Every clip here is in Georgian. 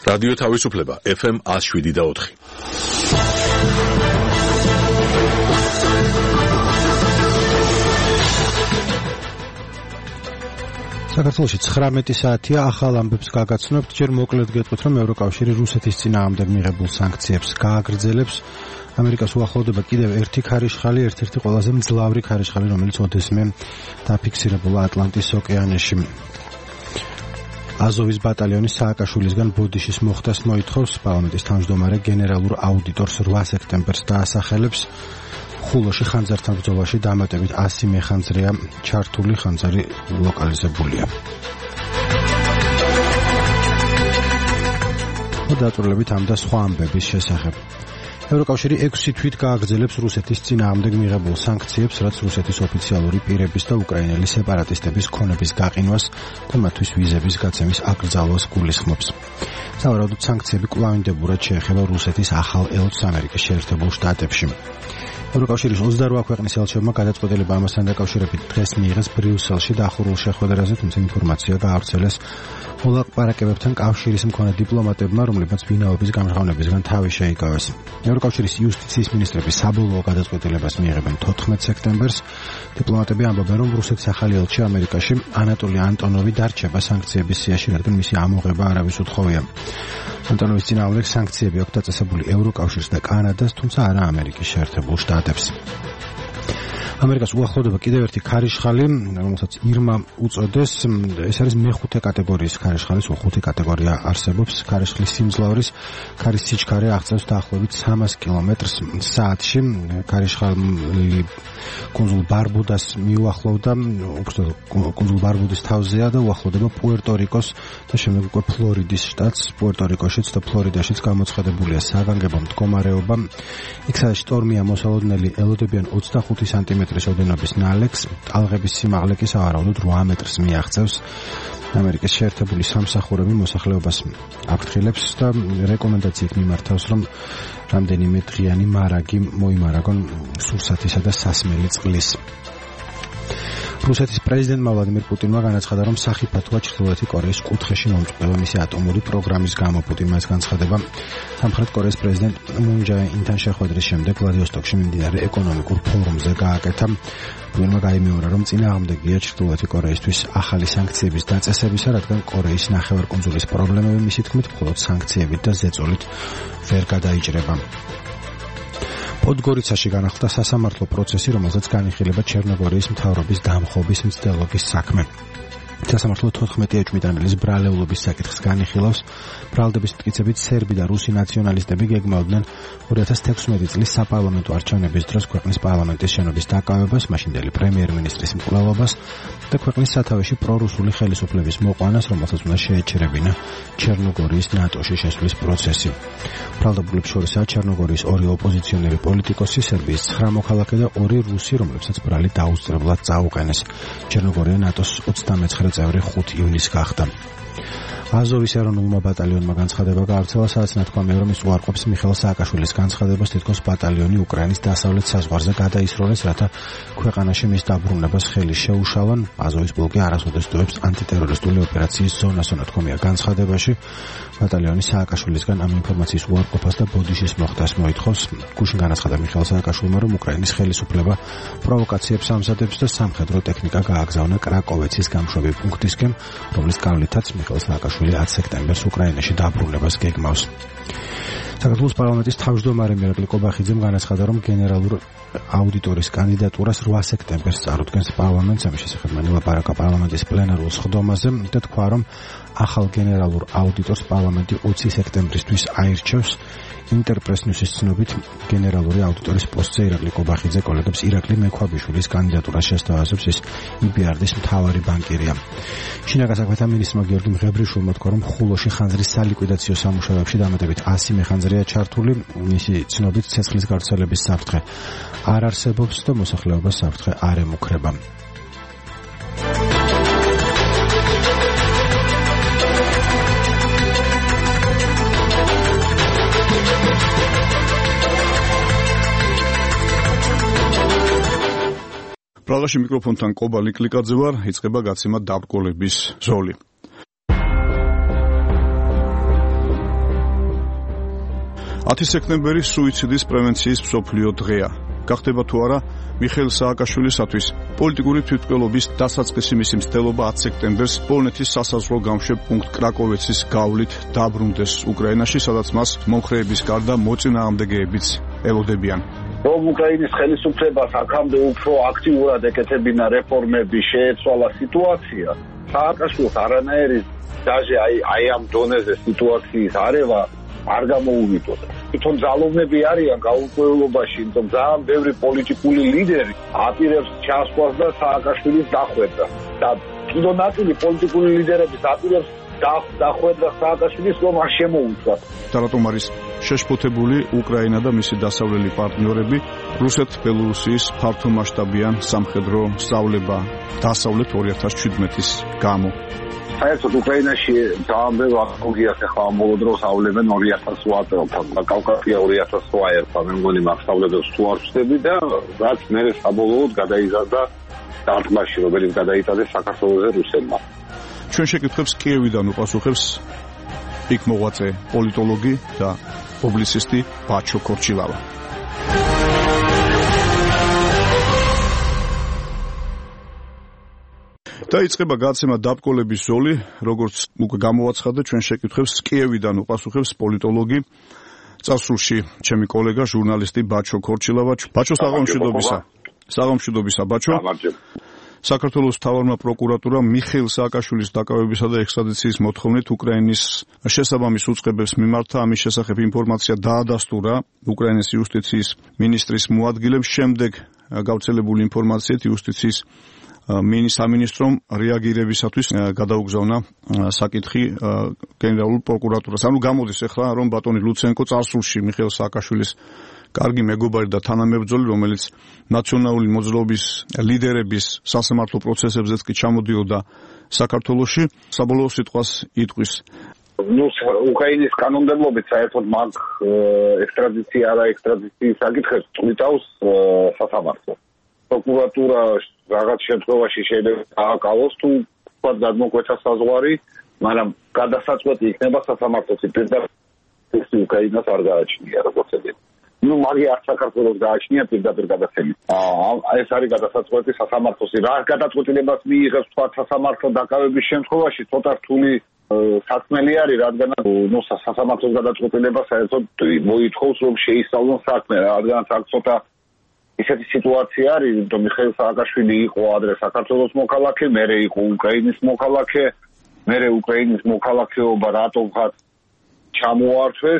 რადიო თავისუფლება FM 107.4. საქართველოში 19 საათია, ახალ ამბებს გაგაცნობთ. ჯერ მოკლედ გეტყვით, რომ ევროკავშირი რუსეთის წინააღმდეგ მიღებულ სანქციებს გააგრძელებს. ამერიკას უახლოვდება კიდევ ერთი ქარიშხალი, ერთ-ერთი ყველაზე მძლავრი ქარიშხალი, რომელიც ოდესმე დაფიქსირებულა ატლანტის ოკეანეში. აზოვის ბატალიონის სააკაშვილისგან ბოდიშის მოხდას მოითხოვს. პარლამენტის თავმჯდომარე გენერალურ აუდიტორს 8 სექტემბერს დაასახელებს. ხულოში ხანძართან ბრძოლაში დამატებით 100 მეხანძრეა ჩართული, ხანძარი ლოკალიზებულია. დაწვრილებით ამ და სხვა ამბების შესახებ. ევროკავშირი 6 თვით გააგრძელებს რუსეთის წინააღმდეგ მიღებულ სანქციებს, რაც რუსეთის ოფიციალური პირების და უკრაინელი სეპარატისტების ქონების გაყინვას და მათთვის ვიზების გაცემის აკრძალვას გულისხმობს. სავარაუდოდ სანქციები კვლავინდებურად შეეხება რუსეთის ახალ ელჩს ამერიკის შეერთებულ შტატებში. ევროკავშირის 28 ქვეყნის ელჩებმა გადაწყვეტილება ამასთან დაკავშირებით დღეს მიიღეს ბრიუსელში დახურულ შეხვედრაზე, თუმცა ინფორმაცია გაავრცელეს მოლაპარაკებებთან კავშირის მქონე დიპლომატებმა, რომლებმაც ვინაობის გამჟღავნებისგან თავი შეიკავეს. ევროკავშირის იუსტიციის მინისტრები საბოლოო გადაწყვეტილებას მიიღებენ 14 სექტემბერს. დიპლომატები ამბობენ, რომ რუსეთის ახალი ელჩი ამერიკაში ანატოლი ანტონოვი დარჩება სანქციების სიაში, რადგან მისი ამოღება არავის უთხოვია. ანტონოვის წინააღმდეგ სანქციები აქვს დაწესებული ევროკავშირს და კანადას, თუმცა არა ამერიკის შეერთებულ შტატებს. ამერიკას უახლოვდება კიდევ ერთი ქარიშხალი, რომელსაც ირმა უწოდეს. ეს არის მეხუთე კატეგორიის ქარიშხალი, სულ 5 კატეგორია არსებობს. ქარიშხლის სიმძლავრის ქარის სიჩქარე აღწევს დაახლოებით 300 კმ/სთ. ქარიშხალი კუნძულ ბარბუდას მიუახლოვდა, უბრალოდ კუნძულ ბარბუდის თავზეა და უახლოვდება პუერტო-რიკოს და შემდეგ უკვე ფლორიდის შტატს. პუერტო-რიკოშიც და ფლორიდაშიც გამოცხადებულია საგანგებო მდგომარეობა. იქ სადაც შტორმია მოსალოდნელი, ელოდებიან 25 სანტიმეტრის ოდენობის ნალექს, ტალღების სიმაღლე კი სავარაუდოდ 8 მეტრს მიაღწევს. ამერიკის შეერთებული სამსახურები მოსახლეობას აფრთხილებს და რეკომენდაციით მიმართავს, რომ რამდენიმე დღიანი მარაგი მოიმარაგონ სურსათისა და სასმელი წყლის. რუსეთის პრეზიდენტმა ვლადიმირ პუტინმა განაცხადა, რომ სახიფათოა ჩრდილოეთი კორეის კუთხეში მომწყება მისი ატომური პროგრამის გამო. პუტინმა ეს განცხადება სამხრეთ კორეის პრეზიდენტ მუნ ჯე ინთან შეხვედრის შემდეგ ვლადივოსტოკში მიმდინარე ეკონომიკურ ფორუმზე გააკეთა. პუტინმა გაიმეორა, რომ წინააღმდეგია ჩრდილოეთი კორეისთვის ახალი სანქციების დაწესებისა, რადგან კორეის ნახევარკუნძულის პრობლემები მისი თქმით მხოლოდ სანქციებით და ზეწოლით ვერ გადაიჭრება. პოდგორიცაში განახლდა სასამართლო პროცესი, რომელზეც განიხილება ჩერნოგორიის მთავრობის დამხობის მცდელობის საქმე. სასამართლო 14 ეჭვმიტანილის ბრალეულობის საკითხს განიხილავს. ბრალდების მტკიცებით სერბი და რუსი ნაციონალისტები გეგმავდნენ 2016 წლის საპარლამენტო არჩევნების დროს ქვეყნის პარლამენტის შენობის დაკავებას, მაშინდელი პრემიერ-მინისტრის მკვლელობას და ქვეყნის სათავეში პრორუსული ხელისუფლების მოყვანას, რომელსაც უნდა შეეჩერებინა ჩერნოგორიის ნატოში შესვლის პროცესი. ბრალდებულებს შორისაა ჩერნოგორიის 2 ოპოზიციონერი პოლიტიკოსი, სერბიის 9 მოქალაქე და 2 რუსი, რომლებსაც ბრალი დაუსწრებლად წაუყენეს. ჩერნოგორია ნატოს 39 წევრი 5 ივნისს გახდა. აზოვის ეროვნულმა ბატალიონმა განცხადება გაავრცელა, სადაც ნათქვამია, რომ ის უარყოფს მიხეილ სააკაშვილის განცხადებას, თითქოს ბატალიონი უკრაინის დასავლეთ საზღვარზე გადაისროლეს, რათა ქვეყანაში მის დაბრუნებას ხელი შეუშალონ. აზოვის პოლკი არასოდეს დოებს ანტიტერორისტული ოპერაციის ზონას, ნათქვამია განცხადებაში. ბატალიონი სააკაშვილისგან ამ ინფორმაციის უარყოფას და ბოდიშის მოხდას მოითხოვს. გუშინ განაცხადა მიხეილ სააკაშვილმა, რომ უკრაინის ხელისუფლება პროვოკაციებს ამზადებს და სამხედრო ტექნიკა გააგზავნა კრაკოვეცის გამშვები პუნქტისკენ, რომლის გავლითაც მიხეილ სააკაშვილი 10 სექტემბერს უკრაინაში დაბრუნებას გეგმავს. საქართველოს პარლამენტის თავმჯდომარე მირაკლი კობახიძემ განაცხადა, რომ გენერალურ აუდიტორის კანდიდატურას 8 სექტემბერს წარუდგენს პარლამენტს. ამის შესახებ მან ილაპარაკა პარლამენტის პლენარულ სხდომაზე და თქვა, რომ ახალ გენერალურ აუდიტორს პარლამენტი 20 სექტემბრისთვის აირჩევს. ინტერპრეს-ნიუსის ცნობით გენერალური აუდიტორის პოსტზე ირაკლი კობახიძე კოლეგებს ირაკლი მექვაბიშვილის კანდიდატურას შესთავაზებს. ის IBRD-ის მთავარი ბანკირია. შინაგან საქმეთა მინისტრმა გიორგი მღებრიშვილმა თქვა, რომ ხულოში ხანძრის სალიკვიდაციო სამუშაოებში დამატებით 100 მეხანძრეა ჩართული. მისი ცნობით ცეცხლის გავრცელების საფრთხე არ არსებობს და მოსახლეობას საფრთხე არ ემუქრება. პრაღაში მიკროფონთან კობა ლიკლიკაძე ვარ, იწყება გაცემა დაბრკოლების ზოლი. 10 სექტემბერი სუიციდის პრევენციის მსოფლიო დღეა. გახდება თუ არა მიხეილ სააკაშვილისათვის პოლიტიკური თვითმკვლელობის დასაწყისი მისი მცდელობა 10 სექტემბერს პოლონეთის სასაზღვრო გამშვებ პუნქტ კრაკოვეცის გავლით დაბრუნდეს უკრაინაში, სადაც მას მომხრეების გარდა მოწინააღმდეგეებიც ელოდებიან. რომ უკრაინის ხელისუფლებას აქამდე უფრო აქტიურად ეკეთებინა რეფორმები, შეეცვალა სიტუაცია, სააკაშვილს არანაირი დაჟე აი ამ დონეზე სიტუაციის არევა არ გამოუვიდოდა. თვითონ ძალოვნები არიან გაურკვევლობაში, თუმცა ძალიან ბევრი პოლიტიკური ლიდერი აპირებს ჩასვლას და სააკაშვილის დახვედრას. და კიდევ ნაწილი პოლიტიკური ლიდერების აპირებს დახვედრას სააკაშვილის, რომ არ შემოუწვათ. და რატომ არის შეშფოთებული უკრაინა და მისი დასავლელი პარტნიორები რუსეთ-ბელორუსიის ფართომასშტაბიან სამხედრო სწავლება დასავლეთ 2017-ის გამო. საერთოდ უკრაინაში ძალიან ბევრი აკოლოგიას ახლა ამ ბოლო დროს ავლებენ 2008 წელს, კავკასია 2008 ერთა, მე მგონი მასშტაბებს თუ არ ვხდები და რაც მე საბოლოოდ გადაიზარდა დარტყმაში, რომელიც გადაიტანეს საქართველოზე რუსებმა. ჩვენ შეკითხვებს კიევიდან უპასუხებს იქ მოღვაწე პოლიტოლოგი და პუბლიცისტი ბაჩო ქორჩილავა. დაიწყება გადაცემა დაბკოლების ზოლი, როგორც უკვე გამოაცხადა, ჩვენ შეკითხვებს კიევიდან უპასუხებს პოლიტოლოგი, წარსულში ჩემი კოლეგა ჟურნალისტი ბაჩო ქორჩილავა. ბაჩო, საღამოშვიდობისა, ბაჩო. საქართველოს მთავარმა პროკურატურამ მიხეილ სააკაშვილის დაკავებისა და ექსტრადიციის მოთხოვნით უკრაინის შესაბამის უწყებებს მიმართა. ამის შესახებ ინფორმაცია დაადასტურა უკრაინის იუსტიციის მინისტრის მოადგილემ. შემდეგ გავრცელებული ინფორმაციით იუსტიციის სამინისტრომ რეაგირებისათვის გადაუგზავნა საკითხი გენერალურ პროკურატურას. ანუ გამოდის ახლა, რომ ბატონი ლუცენკო წარსულში მიხეილ სააკაშვილის კარგი მეგობარი და თანამებრძოლი, რომელიც ნაციონალური მოძრაობის ლიდერების სასამართლო პროცესებზეც კი ჩამოდიოდა საქართველოში, საბოლოო სიტყვას იტყვის. უკრაინის კანონმდებლობით საერთოდ მაგ ექსტრადიცია არა ექსტრადიციის საკითხებს წვითავს სასამართლო. პროკურატურა რაღაც შემთხვევაში შეიძლება დააკავოს თუ თქვათ გადმოგვეცა საზღვარი, მაგრამ გადასაწყვეტი იქნება სასამართლოში. პირდაპირ უკრაინას არ გააჩნია როგორც ეგეთი. მაგი არ საქართველოს გააჩნია პირდაპირ გადაცემით. ეს არის გადასაწყვეტი სასამართლოში. რა გადაწყვეტილებას მიიღებს თქვათ სასამართლო დაკავების შემთხვევაში, ცოტა რთული საქმელი არის, რადგან სასამართლოს გადაწყვეტილება საერთოდ მოითხოვს, რომ შეისწავლონ საქმე, რადგანაც აქ ცოტა ისეთი სიტუაცია არის, რომ მიხეილ სააკაშვილი იყო ადრე საქართველოს მოქალაქე, მერე იყო უკრაინის მოქალაქე, მერე უკრაინის მოქალაქეობა რატომღაც ჩამოართვეს.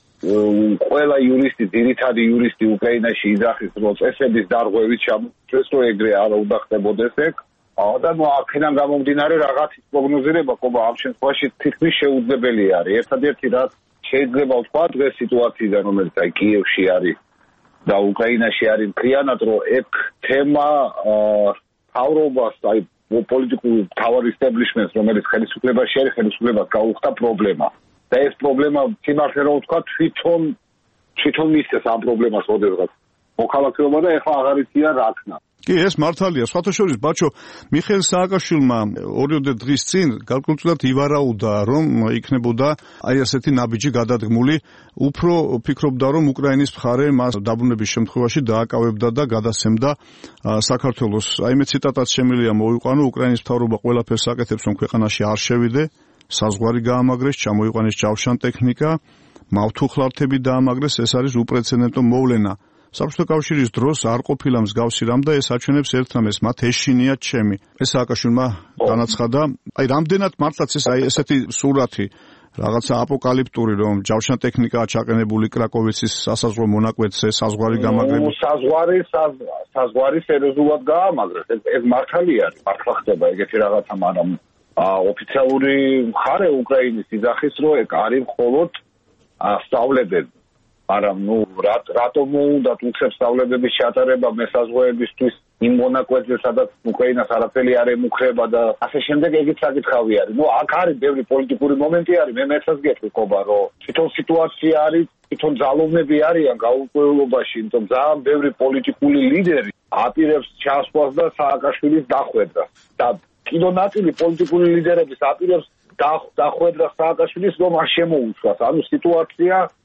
ყველა იურისტი, ძირითადი იურისტი უკრაინაში იძახის, რომ წესების დარღვევით ჩამოართვეს, რომ ეგრე არ უნდა ხდებოდეს ეგ. და აქედან გამომდინარე რაღაცის პროგნოზირება ყობა ამ შემთხვევაში თითქმის შეუძლებელი არის. ერთადერთი რაც შეიძლება ვთქვა დღეს სიტუაციიდან, რომელიც აი კიევში არის და უკრაინაში არის მთლიანად, რომ ეგ თემა თავრობას, აი პოლიტიკურ თავარ ისტებლიშმენტს, რომელიც ხელისუფლებაში არის, ხელისუფლებას გაუხდა პრობლემა. და ეს პრობლემა სიმართლე რომ ვთქვა, თვითონ მისცეს ამ პრობლემას ოდესღაც მოქალაქეობა და ეხლა აღარ იციან რა ქნა. კი, ეს მართალია. სხვათა შორის, ბაჩო, მიხეილ სააკაშვილმა 2 დღის წინ გარკვეულწილად ივარაუდა, რომ იქნებოდა აი ასეთი ნაბიჯი გადადგმული. უფრო ფიქრობდა, რომ უკრაინის მხარე მას დაბრუნების შემთხვევაში დააკავებდა და გადასცემდა საქართველოს. აი მე ციტატაც შემიძლია მოვიყვანო, უკრაინის მთავრობა ყველაფერს აკეთებს, რომ ქვეყანაში არ შევიდე, საზღვარი გაამაგრეს, ჩამოიყვანეს ჯავშან ტექნიკა, მავთუხლართები დაამაგრეს, ეს არის უპრეცედენტო მოვლენა. საბჭოთა კავშირის დროს არ ყოფილა მსგავსი რამ და ეს აჩვენებს ერთნამეს, მათ ეშინიათ ჩემი. ეს სააკაშვილმა განაცხადა, აი რამდენად მართლაც ეს აი ესეთი სურათი, რაღაცა აპოკალიფტური, რომ ჯავშან ტექნიკაა ჩაყენებული კრაკოვეცის სასაზღვრო მონაკვეთზე, საზღვარი გამაგრებული. საზღვარი სერიოზულად გაამაგრეს. ეს მართალი არის, მართლა ხდება ეგეთი რაღაცა, მაგრამ ოფიციალური მხარე უკრაინის იძახის, რომ ეგ არის მხოლოდ სწავლებები. მაგრამ რატომ უნდა უცებ სწავლებების ჩატარება მესაზღვოებისთვის იმ მონაკვეთზე, სადაც უკრაინას არაფერი არ ემუქრება და ასე შემდეგ, ეგეც საკითხავი არის. აქ არის ბევრი პოლიტიკური მომენტი არის, მე მეცაც გეტყვი ყობა, რომ თვითონ სიტუაცია არის, თვითონ ძალოვნები არიან გაურკვევლობაში, თუმცა ძალიან ბევრი პოლიტიკური ლიდერი აპირებს ჩასვლას და სააკაშვილის დახვედრას. და კიდევ ნაწილი პოლიტიკური ლიდერების აპირებს დახვედრას სააკაშვილის, რომ არ შემოუწვას. ანუ სიტუაცია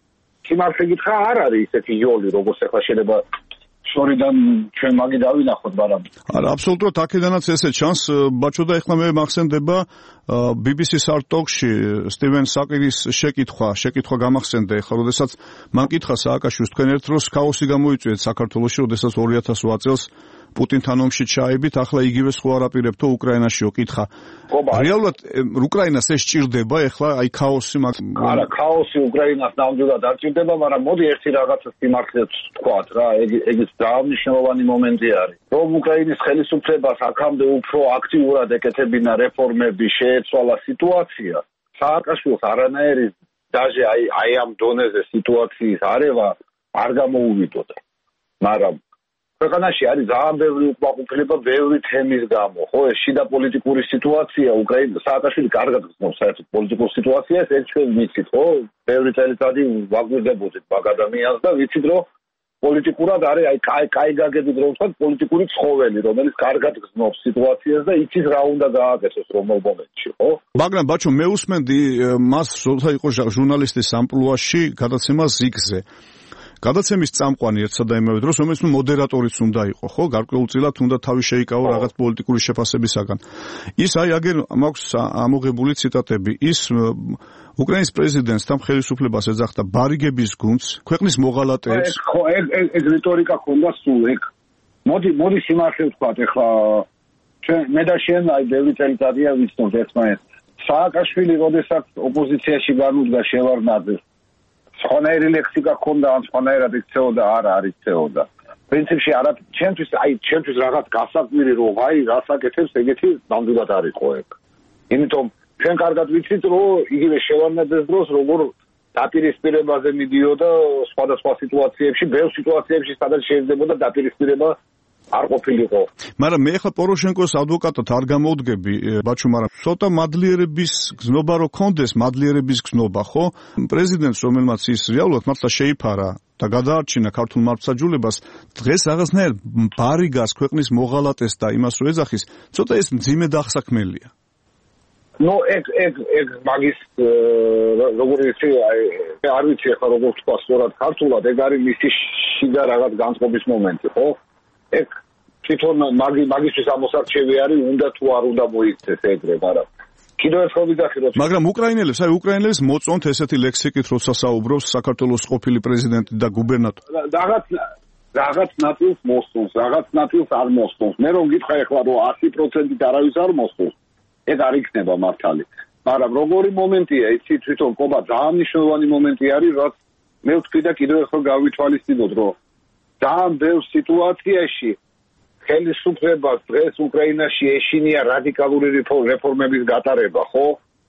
სიმართლე გითხრა არ არის ისეთი იოლი, როგორც ახლა შეიძლება შორიდან ჩვენ მაგი დავინახოთ, მაგრამ არა, აბსოლუტურად აქედანაც ესე ჩანს, ბაჩო და ეხლა მე მახსენდება BBC-ს არტოქში სტივენ საკირის შეკითხვა გამახსენდა ეხლა, როდესაც მან კითხა სააკაშვილს, თქვენ ერთ დროს ქაოსი გამოიწვიეთ საქართველოში, როდესაც 2008 წელს პუტინთან ომში ჩაებით, ახლა იგივე სხვა არაპირებთო უკრაინაშიო, კითხა. რეალურად უკრაინას ეს სჭირდება ეხლა აი ქაოსი არა, ქაოსი უკრაინას ნამდვილად არ სჭირდება, მაგრამ მოდი ერთი რაღაცა სიმართლეც ვთქვათ რა, ეგეც დანიშნულოვანი მომენტი არის. რომ უკრაინის ხელისუფლებას აქამდე უფრო აქტიურად ეკეთებინა რეფორმები, შეეცვალა სიტუაცია, სააკაშვილს არანაირი დაჟე აი ამ დონეზე სიტუაციის არევა არ გამოუვიდოდა. მაგრამ ქვეყანაში არის ძალიან ბევრი უკმაყოფილება, ბევრი თემის გამო, ხო, ეს შიდა პოლიტიკური სიტუაცია, უკრაინა სააკაშვილი კარგად გრძნობს საერთოდ პოლიტიკურ სიტუაციას, ეს ჩვენ ვიცით, ხო, ბევრი წელიწადი ვაგვირდებოდით მაგ ადამიანს და ვიცით, რომ პოლიტიკურად არის აი კაი გაგებით რომ ვთქვათ, პოლიტიკური ცხოველი, რომელიც კარგად გრძნობს სიტუაციას და იცის რა უნდა გააკეთოს რომელ მომენტში, ხო? მაგრამ ბაჩო, მე უსმენდი მას, როცა იყო ჟურნალისტის ამპლუაში გადაცემა ზიგზე. გადაცემის წამყვანი ერთსა და იმავე დროს, რომელიც მოდერატორიც უნდა იყო, ხო? გარკვეულწილად უნდა თავი შეიკავო რაღაც პოლიტიკური შეფასებისაგან. ის აი აგერ მაქვს ამოღებული ციტატები, ის უკრაინის პრეზიდენტთან ხელისუფლებას ეძახდა ბარიგების გუნდს, ქვეყნის მოღალატეებს. ხო, ეგ რიტორიკა ქონდა სულ ეგ. მოდი სიმართლე ვთქვათ, ეხლა მე და შენ აი ბევრი წელიწადია ვიცნობთ ერთმანეთს. სააკაშვილი როდესაც ოპოზიციაში განუდგა შევარდნაძეს, სხვანაირი ლექსიკა ქონდა, ან სხვანაირად იქცეოდა, არა არ იქცეოდა. პრინციპში არა, ჩემთვის რაღაც გასაკვირი რომ აი გასაკეთებს ეგეთი ნამდვილად არ იყო ეგ. იმიტომ ჩვენ კარგად ვიცით, რომ იგივე შევარდნაძეს დროს როგორ დაპირისპირებაზე მიდიოდა სხვადასხვა სიტუაციებში, ბევრ სიტუაციებში სადაც შეიძლება დაპირისპირება არ ყოფილიყო. მაგრამ მე ხა პოროშენკოს ადვოკატად არ გამოვდგები, ბაჩო, მაგრამ ცოტა მადლიერების გზნობა რო კონდეს, მადლიერების გზნობა, ხო? პრეზიდენტს, რომელმაც ის რეალურად მართლა შეიფარა და გადაარჩინა ქართულ მართლმსაჯულებას, დღეს რაღაცნაირ ბარიგას ქვეყნის მოღალატეს და იმას რო ეძახის, ცოტა ეს მძიმე დახსაქმელია. ნუ ეგ მაგის როგორ იცი, არ ვიცი ახლა როგორ თქვა სწორად ქართულად, ეგ არის მისი შიდა რაღაც განწყობის მომენტი, ხო? ეგ თვითონ მაგისთვის ამოსარჩევი არის, უნდა თუ არ უნდა მოიქცეს ეგრე, მაგრამ კიდევ ერთხელ ვიძახი, რომ მაგრამ უკრაინელებს მოწონთ ესეთი ლექსიკით, როცა საუბრობს საქართველოს ყოფილი პრეზიდენტი და გუბერნატორი. რაღაც ნაწილს მოსწონს, რაღაც ნაწილს არ მოსწონს. მე რომ გითხრა ახლა, რომ 100%-ით არავის არ მოსწონს, ეგ არ იქნება მართალი. მაგრამ როგორი მომენტია, იცი თვითონ ყობა ძალიან მნიშვნელოვანი მომენტი არის, რაც მე ვთქვი და კიდევ ერთხელ გავითვალისწინოთ, რომ ძალიან ბევრ სიტუაციაში ხელისუფლებას დღეს უკრაინაში ეშინია რადიკალური რეფორმების გატარება, ხო?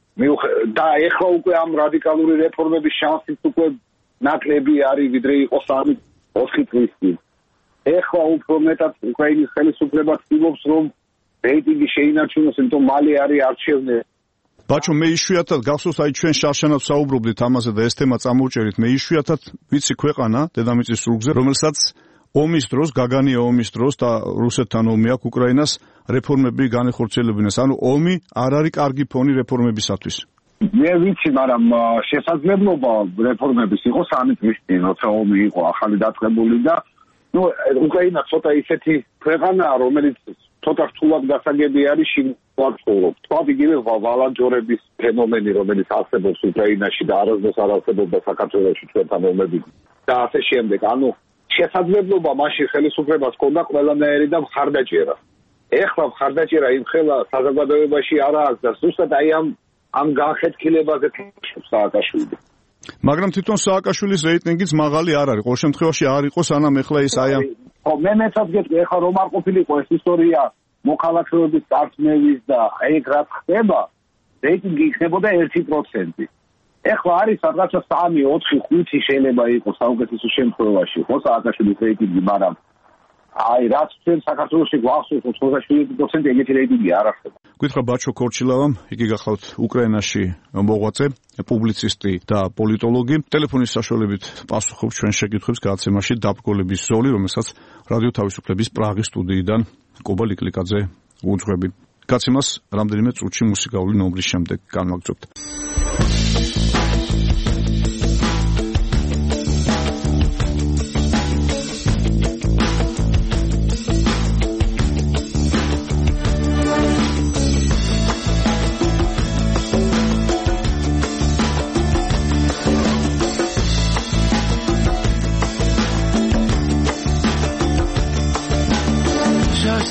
და ეხლა უკვე ამ რადიკალური რეფორმების შანსიც უკვე ნაკლები არის, ვიდრე იყო 3-4 წლის წინ. ეხლა უფრო მეტად უკრაინის ხელისუფლება ცდილობს, რომ რეიტინგი შეინარჩუნოს, იმიტომ მალე არის არჩევნები. ბაჩო, მე იშვიათად გახსოვს, აი ჩვენ შარშანად საუბრობდით ამაზე და ეს თემა წამოვჭერით. მე იშვიათად ვიცი ქვეყანა დედამიწის სრუგზე, რომელსაც ომის დროს, გაგანია ომის დროს და რუსეთთან ომი აქვს უკრაინას რეფორმები განეხორციელებინეს. ანუ ომი არ არის კარგი ფონი რეფორმებისათვის. მე ვიცი, მაგრამ შესაძლებლობა რეფორმების იყო 3 წლის წინ, როცა ომი იყო ახალი დაწყებული და უკრაინა ცოტა ისეთი ქვეყანაა, რომელიც ცოტა რთულად გასაგები არის შინაარსობრივად. თქვა იგივე ვალანჯორების ფენომენი, რომელიც არსებობს უკრაინაში და არასდროს არ არსებობდა საქართველოში ჩვენთან ომები და ასე შემდეგ. ანუ შესაძლებლობა მაშინ ხელისუფლებას ჰქონდა ყველანაირი და მხარდაჭერა. ეხლა მხარდაჭერა იმ ხელა საზოგადოებაში არ აქვს და ზუსტად აი ამ განხეთქილებაზე სააკაშვილი. მაგრამ თვითონ სააკაშვილის რეიტინგიც მაღალი არ არის. ყოველ შემთხვევაში არ იყო სანამ ეხლა ის აი ამ მე მეცად გეტყვი, ეხლა რომ არ ყოფილიყო ეს ისტორია მოქალაქეობის წარსნევის და ეგ რაც ხდება, რეიტინგი იქნებოდა 1%. ეხლა არის სადღაცა 3, 4, 5 შეიძლება იყოს საუკეთესო შემთხვევაში, ხო, სააკაშვილის რეიტინგი, მაგრამ აი რაც ჩვენ საქართველოში გვახსოვს 97% ეგეთი რეიტინგი არ არსებობს. გითხრა ბაჩო ქორჩილავამ, იგი გახლავთ უკრაინაში მოღვაწე, პუბლიცისტი და პოლიტოლოგი. ტელეფონის საშუალებით პასუხობს ჩვენ შეკითხვებს გადაცემაში დაბრკოლების ზოლი, რომელსაც რადიო თავისუფლების პრაღის სტუდიიდან კობა ლიკლიკაძე უძღვები. გაცემას რამდენიმე წუთში მუსიკალური ნომრის შემდეგ განვაგრძობთ.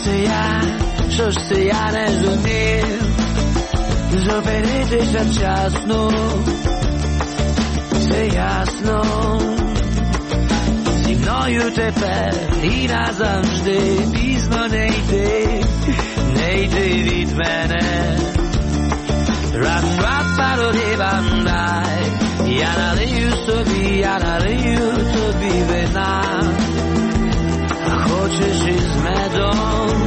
Что ж я не зумів зупинитися вчасно, все ясно, зі мною тепер і назавжди пізно не йди від мене. Рап-рап-паро-рі-бандай, я налию тобі вина, а хочеш із медом.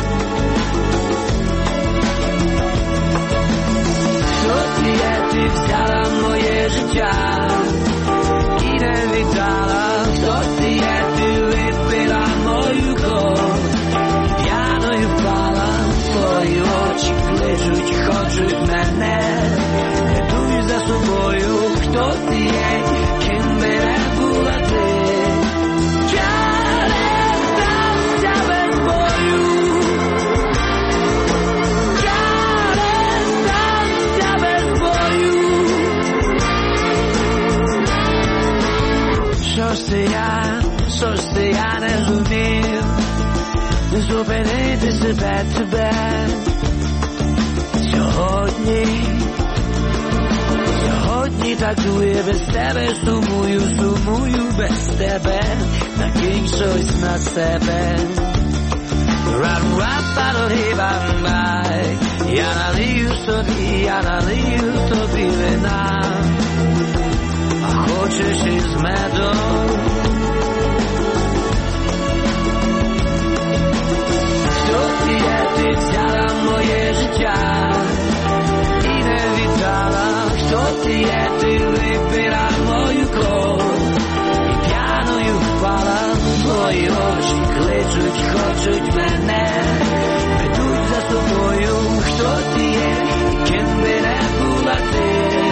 Ти взяла моє життя і не віддала, хто ти є, ти випила мою кров, п'яною впала, твої очі кличуть, хочуть мене, ведуть за собою, хто ти є, ким би не була ти. Я не здамся без бою. Що ж я не зумів зупинити тебе сьогодні так дує без тебе, сумую без тебе, накинь щось на себе. Рап-рап-паро-рі-бам-бай, я налию тобі вина, а хочеш із медом. Ти взяла моє життя і не віддала, хто ти є, ти випила мою кров, і п'яною впала, твої очі кличуть, хочуть мене, ведуть за собою, хто ти є, ким би не була ти.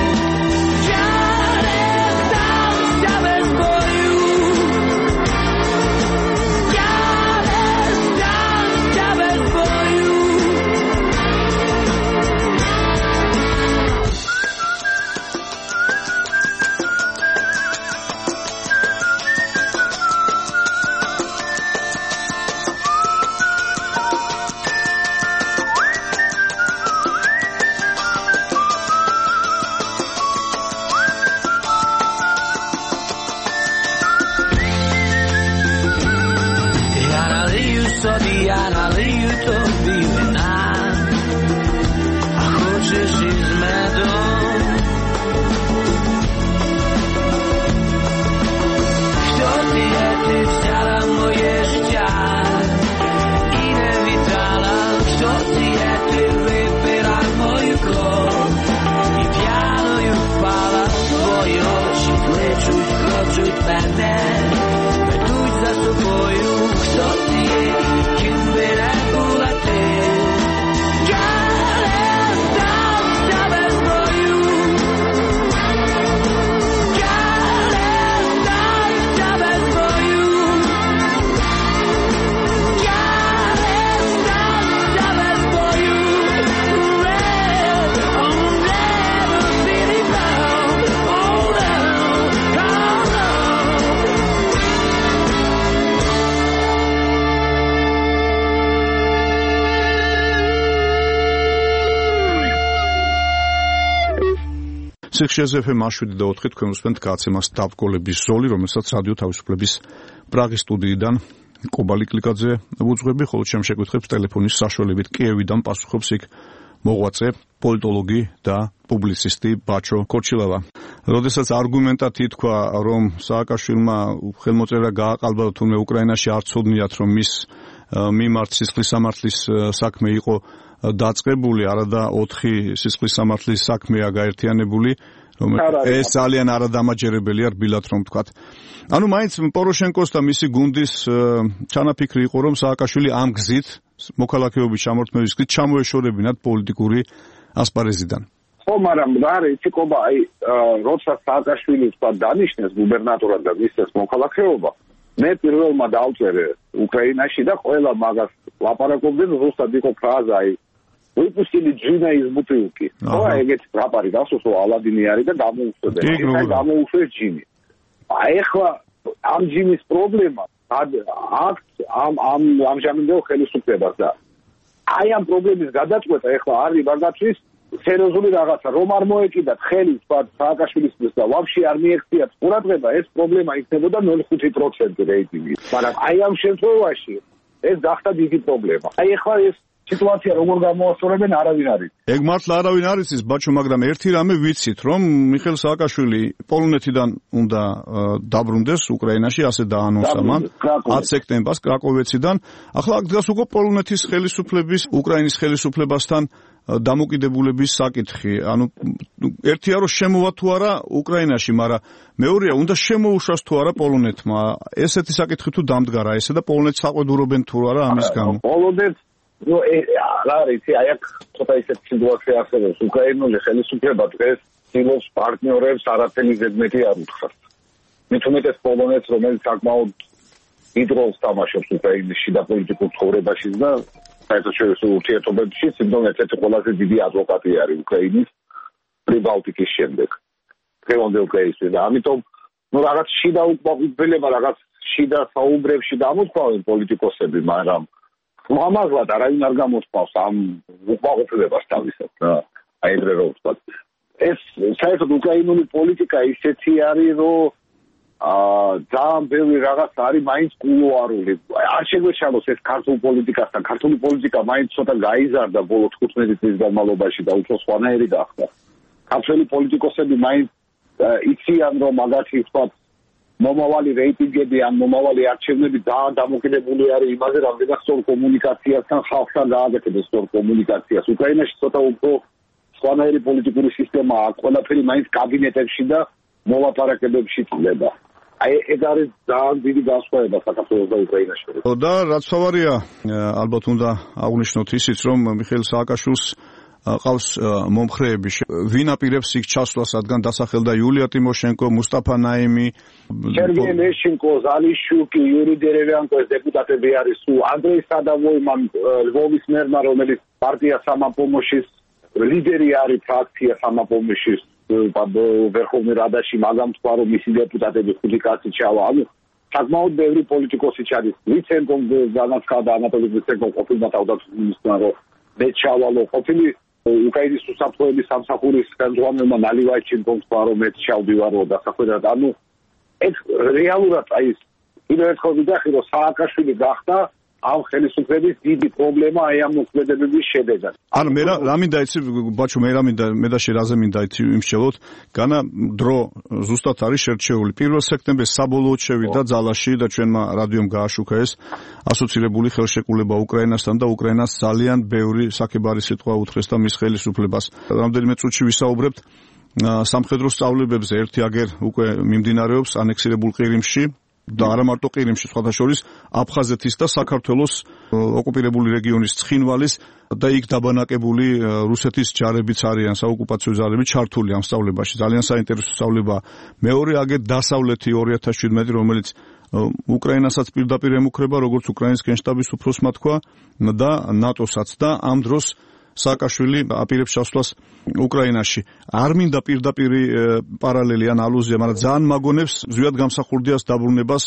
სიხშირეზე FM 107.4 თქვენ უსმენთ გაცემას დავკოლების ზოლი, რომელსაც რადიო თავისუფლების პრაღის სტუდიიდან კობალი კლიკაძე უძღვები, ხოლო ჩემ შეკითხვებს ტელეფონის საშუალებით კიევიდან პასუხობს იქ მოღვაწე, პოლიტოლოგი და პუბლიცისტი ბაჩო კოჩილავა. როდესაც არგუმენტად ითქვა, რომ სააკაშვილმა ხელმოწერა გააყალბა თუნდაც უკრაინაში არ ცოდნიათ, რომ მის მიმართ სისხლის სამართლის საქმე იყო დაწყებული, არადა 4 სისხლის სამართლის საქმეა გაერთიანებული, ეს ძალიან არადამაჯერებელია რბილად რომ ვთქვათ. ანუ მაინც პოროშენკოს და მისი გუნდის ჩანაფიქრი იყო, რომ სააკაშვილი ამ გზით მოქალაქეობის ჩამორთმევის გზით ჩამოეშორებინათ პოლიტიკური ასპარეზიდან. ხო, მაგრამ რა არის, იციკობა, აი, როცა სააკაშვილი თქვა დანიშნეს გუბერნატორად და მისცეს მოქალაქეობა, მე პირველმა დავწერე უკრაინაში და ყველა მაგას ლაპარაკობდნენ, ზუსტად იყო ფრაზა, აი, выпустили джина из бутылки. ხო, ეგეთ რაპარი გასულო ალადინი არის და გამოუშვებენ. ეს გამოუშვეს ჯინი. აი, ახლა ამ ჯინის პრობლემა აქტს ამ ამჟამინდელ ხელისუფლებას და აი ამ პრობლემის გადაწყვეტა ეხლა არის მაგათთვის სერიოზული რაღაცა, რომ არ მოეკიდათ ხელი თქვა სააკაშვილისთვის და ვაფშე არ მიექციათ ყურადღება, ეს პრობლემა იქნებოდა 0.5% რეიტინგი. მაგრამ აი ამ შემთხვევაში ეს გახდა დიდი პრობლემა. აი ეხლა ეს სიტუაცია როგორ გამოასწორებენ არავინ არ იცის. ეგ მართლა არავინ არ იცის, ბაჩო, მაგრამ ერთი რამე ვიცით, რომ მიხეილ სააკაშვილი პოლონეთიდან უნდა დაბრუნდეს უკრაინაში, ასე დაანონსა მან 10 სექტემბერს კრაკოვეციდან. ახლა აქ დგას უკვე პოლონეთის ხელისუფლების, უკრაინის ხელისუფლებასთან დამოკიდებულების საკითხი. ანუ ერთია რომ შემოვა თუ არა უკრაინაში, მაგრამ მეორეა უნდა შემოუშვას თუ არა პოლონეთმა. ესეთი საკითხი თუ დამდგარა ესე და პოლონეთს საყვედურობენ თუ არა ამის გამო. პოლონეთს არის აი აქ ცოტა ისეთი სიტუაცია არსებობს. უკრაინული ხელისუფლება დღეს ცდილობს პარტნიორებს არაფერი ზედმეტი არ უთხრათ. მით უმეტეს პოლონეთს, რომელიც საკმაოდ დიდ როლს თამაშობს უკრაინის შიდა პოლიტიკურ ცხოვრებაში და საერთაშორისო ურთიერთობებში, სიმდომ ერთ-ერთი ყველაზე დიდი ადვოკატი არის უკრაინის პრიბალტიკის შემდეგ. დღევანდელ კეისში და ამიტომ რაღაც შიდა უკმაყოფილება, რაღაც შიდა საუბრებში დამოწმავენ პოლიტიკოსები, მაგრამ ამაზღლად არავინ არ გამოწმავს ამ უკმაყოფილებას თავისად რა. აი ეგრე რომ ვთქვათ. ეს საერთოდ უკრაინული პოლიტიკა ისეთი არის, რომ ძალიან ბევრი რაღაც არის მაინც კულუარული. არ შეგვეშალოს ეს ქართულ პოლიტიკასთან. ქართული პოლიტიკა მაინც ცოტა გაიზარდა ბოლო 15 წლის განმავლობაში და უფრო სხვანაირი გახდა. ქართული პოლიტიკოსები მაინც იციან, რომ მაგათი ვთქვათ მომავალი რეიტინგები ან მომავალი არჩევნები ძალიან დამოკიდებული არის იმაზე, რამდენად სწორ კომუნიკაციასთან ხალხთან გააკეთებენ სწორ კომუნიკაციას. უკრაინაში ცოტა უფრო სხვანაირი პოლიტიკური სისტემაა, ყველაფერი მაინც კაბინეტებში და მოლაპარაკებებში წლდება. აი ეს არის ძალიან დიდი განსხვავება საქართველოს და უკრაინაში. და რაც თავარია, ალბათ უნდა აღვნიშნოთ ისიც, რომ მიხეილ სააკაშვილს ყავს მომხრეები. ვინ აპირებს იქ ჩასვლას, რადგან დასახელდა იულია ტიმოშენკო, მუსტაფა ნაიმი, სერგეი ლეშენკო, ზალიშუკი, იური დერევიანკო, ეს დეპუტატები არის სულ. ანდრეი სადავოიმან, ლვოვის მერმა, რომელიც პარტია სამაპომოშის ლიდერი არის, ფრაქცია სამაპომოშის ვერხოვნი რადაში, მაგამ თქვა, რომ მისი დეპუტატები 5 კაცი ჩავა. ანუ საკმაოდ ბევრი პოლიტიკოსი ჩადის. ვიცენკომ განაცხადა, ანატოლი ვიცენკომ ყოფილმა თავდაცვის რომ მე ჩავალო, ყოფილი უკრაინის უსაფრთხოების სამსახურის ხელმძღვანელმა ნალივაჩენკომ თქვა, რომ მე ჩავდივარო დასახვედრად. ანუ ეს რეალურად აი ეს კიდევ ერთხელ ვიდახი, რომ სააკაშვილი გახდა ამ ხელისუფლების დიდი პრობლემა აი ამ მოქმედებების შედეგად. ანუ მე რა მინდა იცი, ბაჩო, მე და შენ მინდა იცი იმშელოთ, განა დრო ზუსტად არის შერჩეული. 1 სექტემბერს საბოლოოდ შევიდა ძალაში და ჩვენმა რადიომ გააშუქა ეს ასოცირებული ხელშეკრულება უკრაინასთან და უკრაინას ძალიან ბევრი საკებარი სიტყვა უთხრეს და მის ხელისუფლებას. რამდენიმე წუთში ვისაუბრებთ სამხედრო სწავლებებზე. ერთი აგერ უკვე მიმდინარეობს ანექსირებულ ყირიმში და არა მარტო ყირიმში, სხვათა შორის აფხაზეთის და საქართველოს ოკუპირებული რეგიონის ცხინვალის და იქ დაბანაკებული რუსეთის ჯარებიც არიან, საოკუპაციო ჯარები ჩართული ამ სწავლებაში. ძალიან საინტერესო სწავლებაა. მეორე აგერ დასავლეთი 2017, რომელიც უკრაინასაც პირდაპირ ემუქრება, როგორც უკრაინის გენშტაბის უფროსმა თქვა და ნატოსაც და ამ დროს სააკაშვილი აპირებს ჩასვლას უკრაინაში. არ მინდა პირდაპირი პარალელი ან ალუზია, მაგრამ ძალიან მაგონებს ზვიად გამსახურდიას დაბრუნებას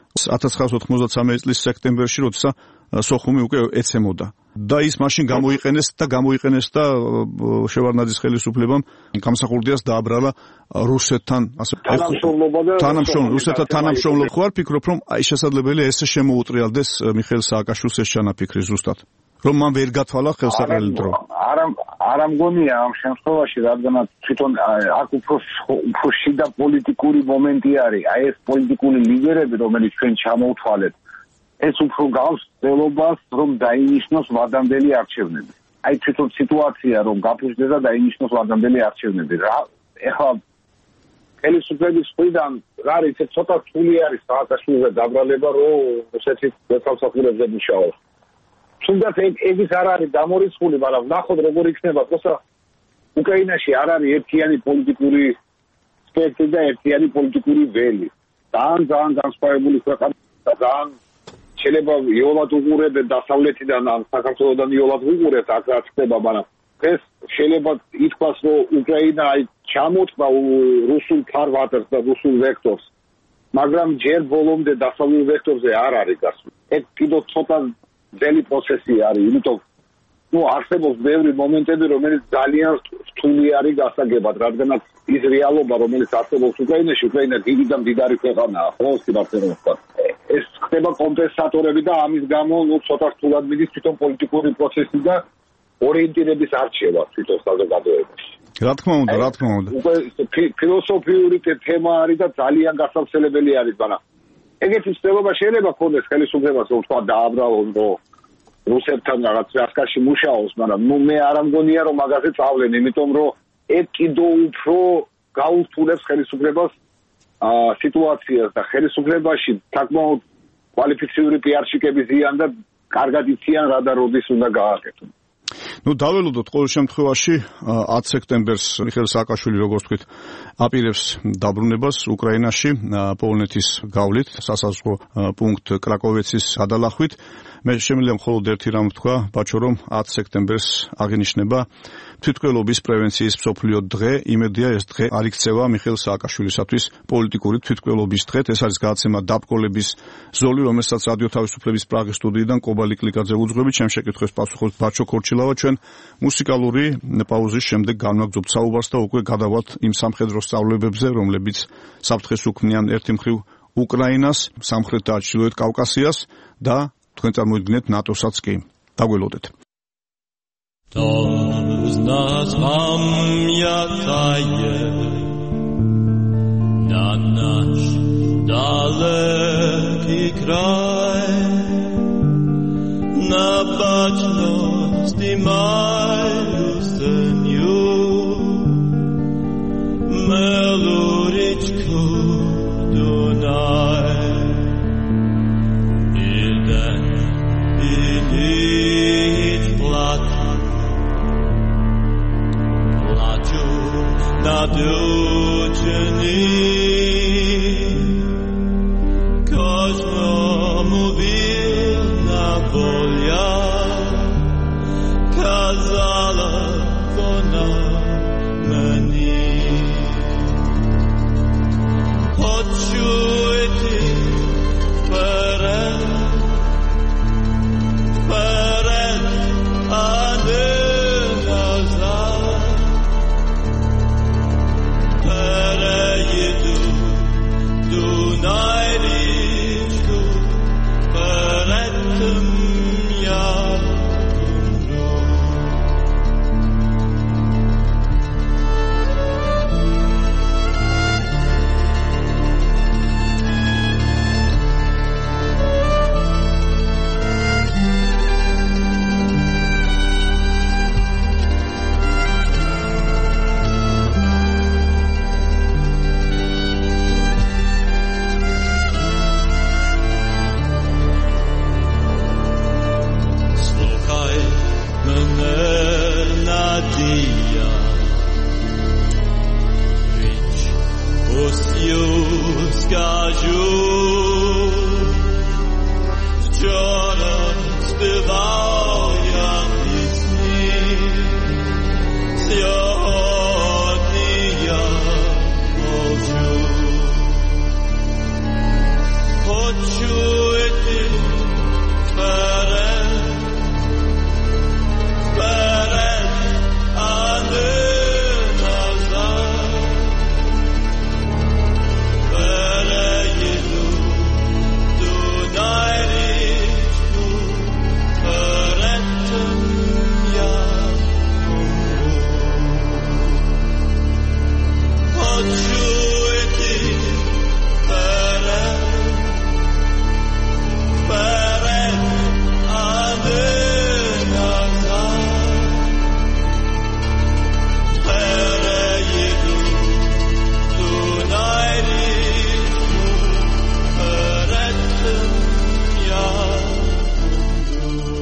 1993 წლის სექტემბერში, როცა სოხუმი უკვე ეცემოდა. და ის მაშინ გამოიყენეს და შევარდნაძის ხელისუფლებამ გამსახურდიას დააბრალა რუსეთთან, ასე რუსეთთან თანამშრომლობა. ხო არ ფიქრობ, რომ აი შესაძლებელია ესე შემოუტრიალდეს მიხეილ სააკაშვილს ეს ჩანაფიქრი ზუსტად? რომ მან ვერ გათვალა ხელსაყრელი დრო. არ ამგონია ამ შემთხვევაში, რადგანაც თვითონ აქ უფრო შიდა პოლიტიკური მომენტი არის. აი ეს პოლიტიკური ლიდერები, რომელიც ჩვენ ჩამოვთვალეთ, ეს უფრო გავს ცდილობას, რომ დაინიშნოს ვადამდელი არჩევნები. აი თვითონ სიტუაცია, რომ გაფუძნდეს და დაინიშნოს ვადამდელი არჩევნები. ეხლა ხელისუფლების მხრიდან არის ეს ცოტა რთული არის სააკაშვილზე დაბრალება, რომ ესეთი სამსახურებზე მუშაობს. თუნდაც ეგის არ არის დამორიცხული, მაგრამ ნახოთ როგორ იქნება, თორსა უკრაინაში არ არის ერთიანი პოლიტიკური სპექტრი და ერთიანი პოლიტიკური ველი. ძალიან განსხვავებული ქვეყანა და ძალიან შეიძლება იოლად უყურებენ დასავლეთიდან ან საქართველოსთან იოლად უყურებთ აქ რაც ხდება, მაგრამ ეს შეიძლება ითქვას, რომ უკრაინა ჩამოწყდა რუსულ ფარვატერს და რუსულ ვექტორს. მაგრამ ჯერ ბოლომდე დასავლურ ვექტორზე არ არის გასული. ეგ კიდევ ცოტა ძელი პროცესი არის, იმიტომ არსებობს ბევრი მომენტები, რომელიც ძალიან რთული არის გასაგებად, რადგანაც ის რეალობა, რომელიც არსებობს უკრაინაში, უკრაინა დიდი და მდიდარი ქვეყანაა, ხო, სიმართლე. ეს ხდება კომპენსატორები და ამის გამო ცოტა რთულად მიდის თვითონ პოლიტიკური პროცესი და ორიენტირების არჩევა თვითონ საზოგადოებაში. რა თქმა უნდა. უკვე ფილოსოფიური თემა არის და ძალიან გასავრცელებელი არის, მაგრამ ეგეთი ცდილობა შეიძლება ქონდეს ხელისუფლებას, რომ თქვა დააბრალოს, რომ რუსეთთან რაღაც ასკაში მუშაობს, მაგრამ მე არ ამგონია, რომ მაგაზე წავლენ, იმიტომ რომ ეგ კიდევ უფრო გაურთულებს ხელისუფლებას სიტუაციას და ხელისუფლებაში საკმაოდ კვალიფიციური პიარშიკები ზიან და კარგად იციან რა და როდის უნდა გააკეთონ. დაველოდოთ ყოველ შემთხვევაში 10 სექტემბერს მიხეილ სააკაშვილი, როგორც ვთქვით, აპირებს დაბრუნებას უკრაინაში პოლონეთის გავლით, სასაზღვრო პუნქტ კრაკოვეცის გადალახვით. მე შემიძლია მხოლოდ ერთი რამ ვთქვა, ბაჩო, რომ 10 სექტემბერს აღინიშნება თვითმკვლელობის პრევენციის მსოფლიო დღე. იმედია ეს დღე არ იქცევა მიხეილ სააკაშვილისათვის პოლიტიკური თვითმკვლელობის დღეთ. ეს არის გადაცემა დაბკოლების ზოლი, რომელსაც რადიო თავისუფლების პრაღის სტუდიიდან კობალი კლიკაძე უძღვებით. ჩემ შეკითხვებს პასუხობს ბაჩო ქორჩილავა. ჩვენ მუსიკალური პაუზის შემდეგ განვაგრძობთ საუბარს და უკვე გადავალთ იმ სამხედრო სწავლებებზე, რომლებიც საფრთხეს უქმნიან ერთი მხრივ უკრაინას, სამხრეთ და ჩრდილოეთ კავკასიას და თქვენ წარმოიდგინეთ ნატოსაც კი. დაგველოდეთ. To z nas pamiętaje na nasz daleki kraj, na baczność i mają seniu, meluryczku Dunaj. Jeden i nic platu nadučeni, kažnому vilna volja, kazala ona meni. Počujte peren, a ne nazad. Переїду Дунай річку, перед тим я умру. Скажу, вчора співав я пісні, сьогодні я мовчу. Хочу йти вперед, а не назад. Переїду Дунай річку, перед тим я умру. Хочу йти вперед, а не назад. Переїду Дунай річку, перед тим я умру.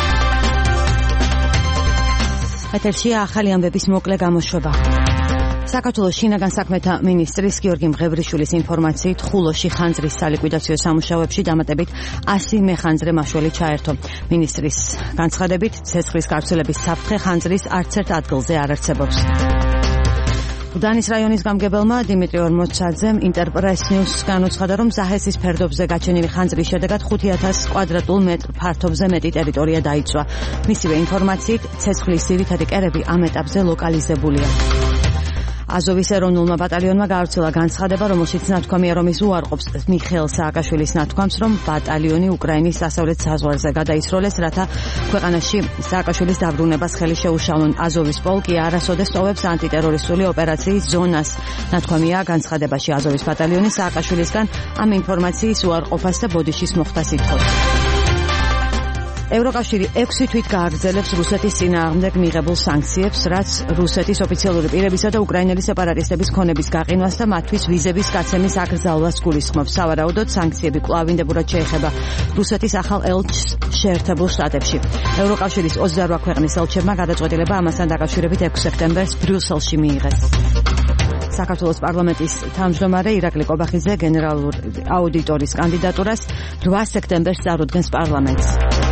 ეთერშია ახალი ამბების მოკლე გამოშვება. საქართველოს შინაგან საქმეთა მინისტრის გიორგი მღევრიშვილის ინფორმაციით ხულოში ხანძრის სალიკვიდაციო სამუშაოებში დამატებით 100 მეხანძრე მაშველი ჩაერთო. მინისტრის განცხადებით, ცეცხლის გავრცელების საფრთხე ხანძრის არც ერთ ადგილზე არ არსებობს. უდანის რაიონის გამგებელმა დიმიტრი ორმოცაძემ ინტერპრეს ნიუსს განუცხადა, რომ ზაჰესის ფერდობზე გაჩენილი ხანძრის შედეგად 5000 კვადრატულ მეტრ ფართობზე მეტი ტერიტორია დაიწვა. მისივე ინფორმაციით, ცეცხლის ძირითადი კერები ამ ეტაპზე ლოკალიზებულია. აზოვის ეროვნულმა ბატალიონმა გაავრცელა განცხადება, რომელშიც ნათქვამია, რომ ის უარყოფს მიხეილ სააკაშვილის ნათქვამს, რომ ბატალიონი უკრაინის დასავლეთ საზღვარზე გადაისროლეს, რათა ქვეყანაში სააკაშვილის დაბრუნებას ხელი შეუშალონ. აზოვის პოლკი არასოდეს ტოვებს ანტიტერორისტული ოპერაციის ზონას. ნათქვამია განცხადებაში, აზოვის ბატალიონი სააკაშვილისგან ამ ინფორმაციის უარყოფას და ბოდიშის მოხდას ითხოვს. ევროკავშირი 6 თვით გააგრძელებს რუსეთის წინააღმდეგ მიღებულ სანქციებს, რაც რუსეთის ოფიციალური პირებისა და უკრაინელი სეპარატისტების ქონების გაყინვას და მათთვის ვიზების გაცემის აკრძალვას გულისხმობს. სავარაუდოდ, სანქციები კვლავინდებურად შეეხება რუსეთის ახალ ელჩს შეერთებულ შტატებში. ევროკავშირის 28 ქვეყნის ელჩებმა გადაწყვეტილება ამასთან დაკავშირებით 6 სექტემბერს ბრიუსელში მიიღეს. საქართველოს პარლამენტის თავმჯდომარე ირაკლი კობახიძე გენერალური აუდიტორის კანდიდატურას 8 სექტემბერს წარუდგენს პარლამენტს.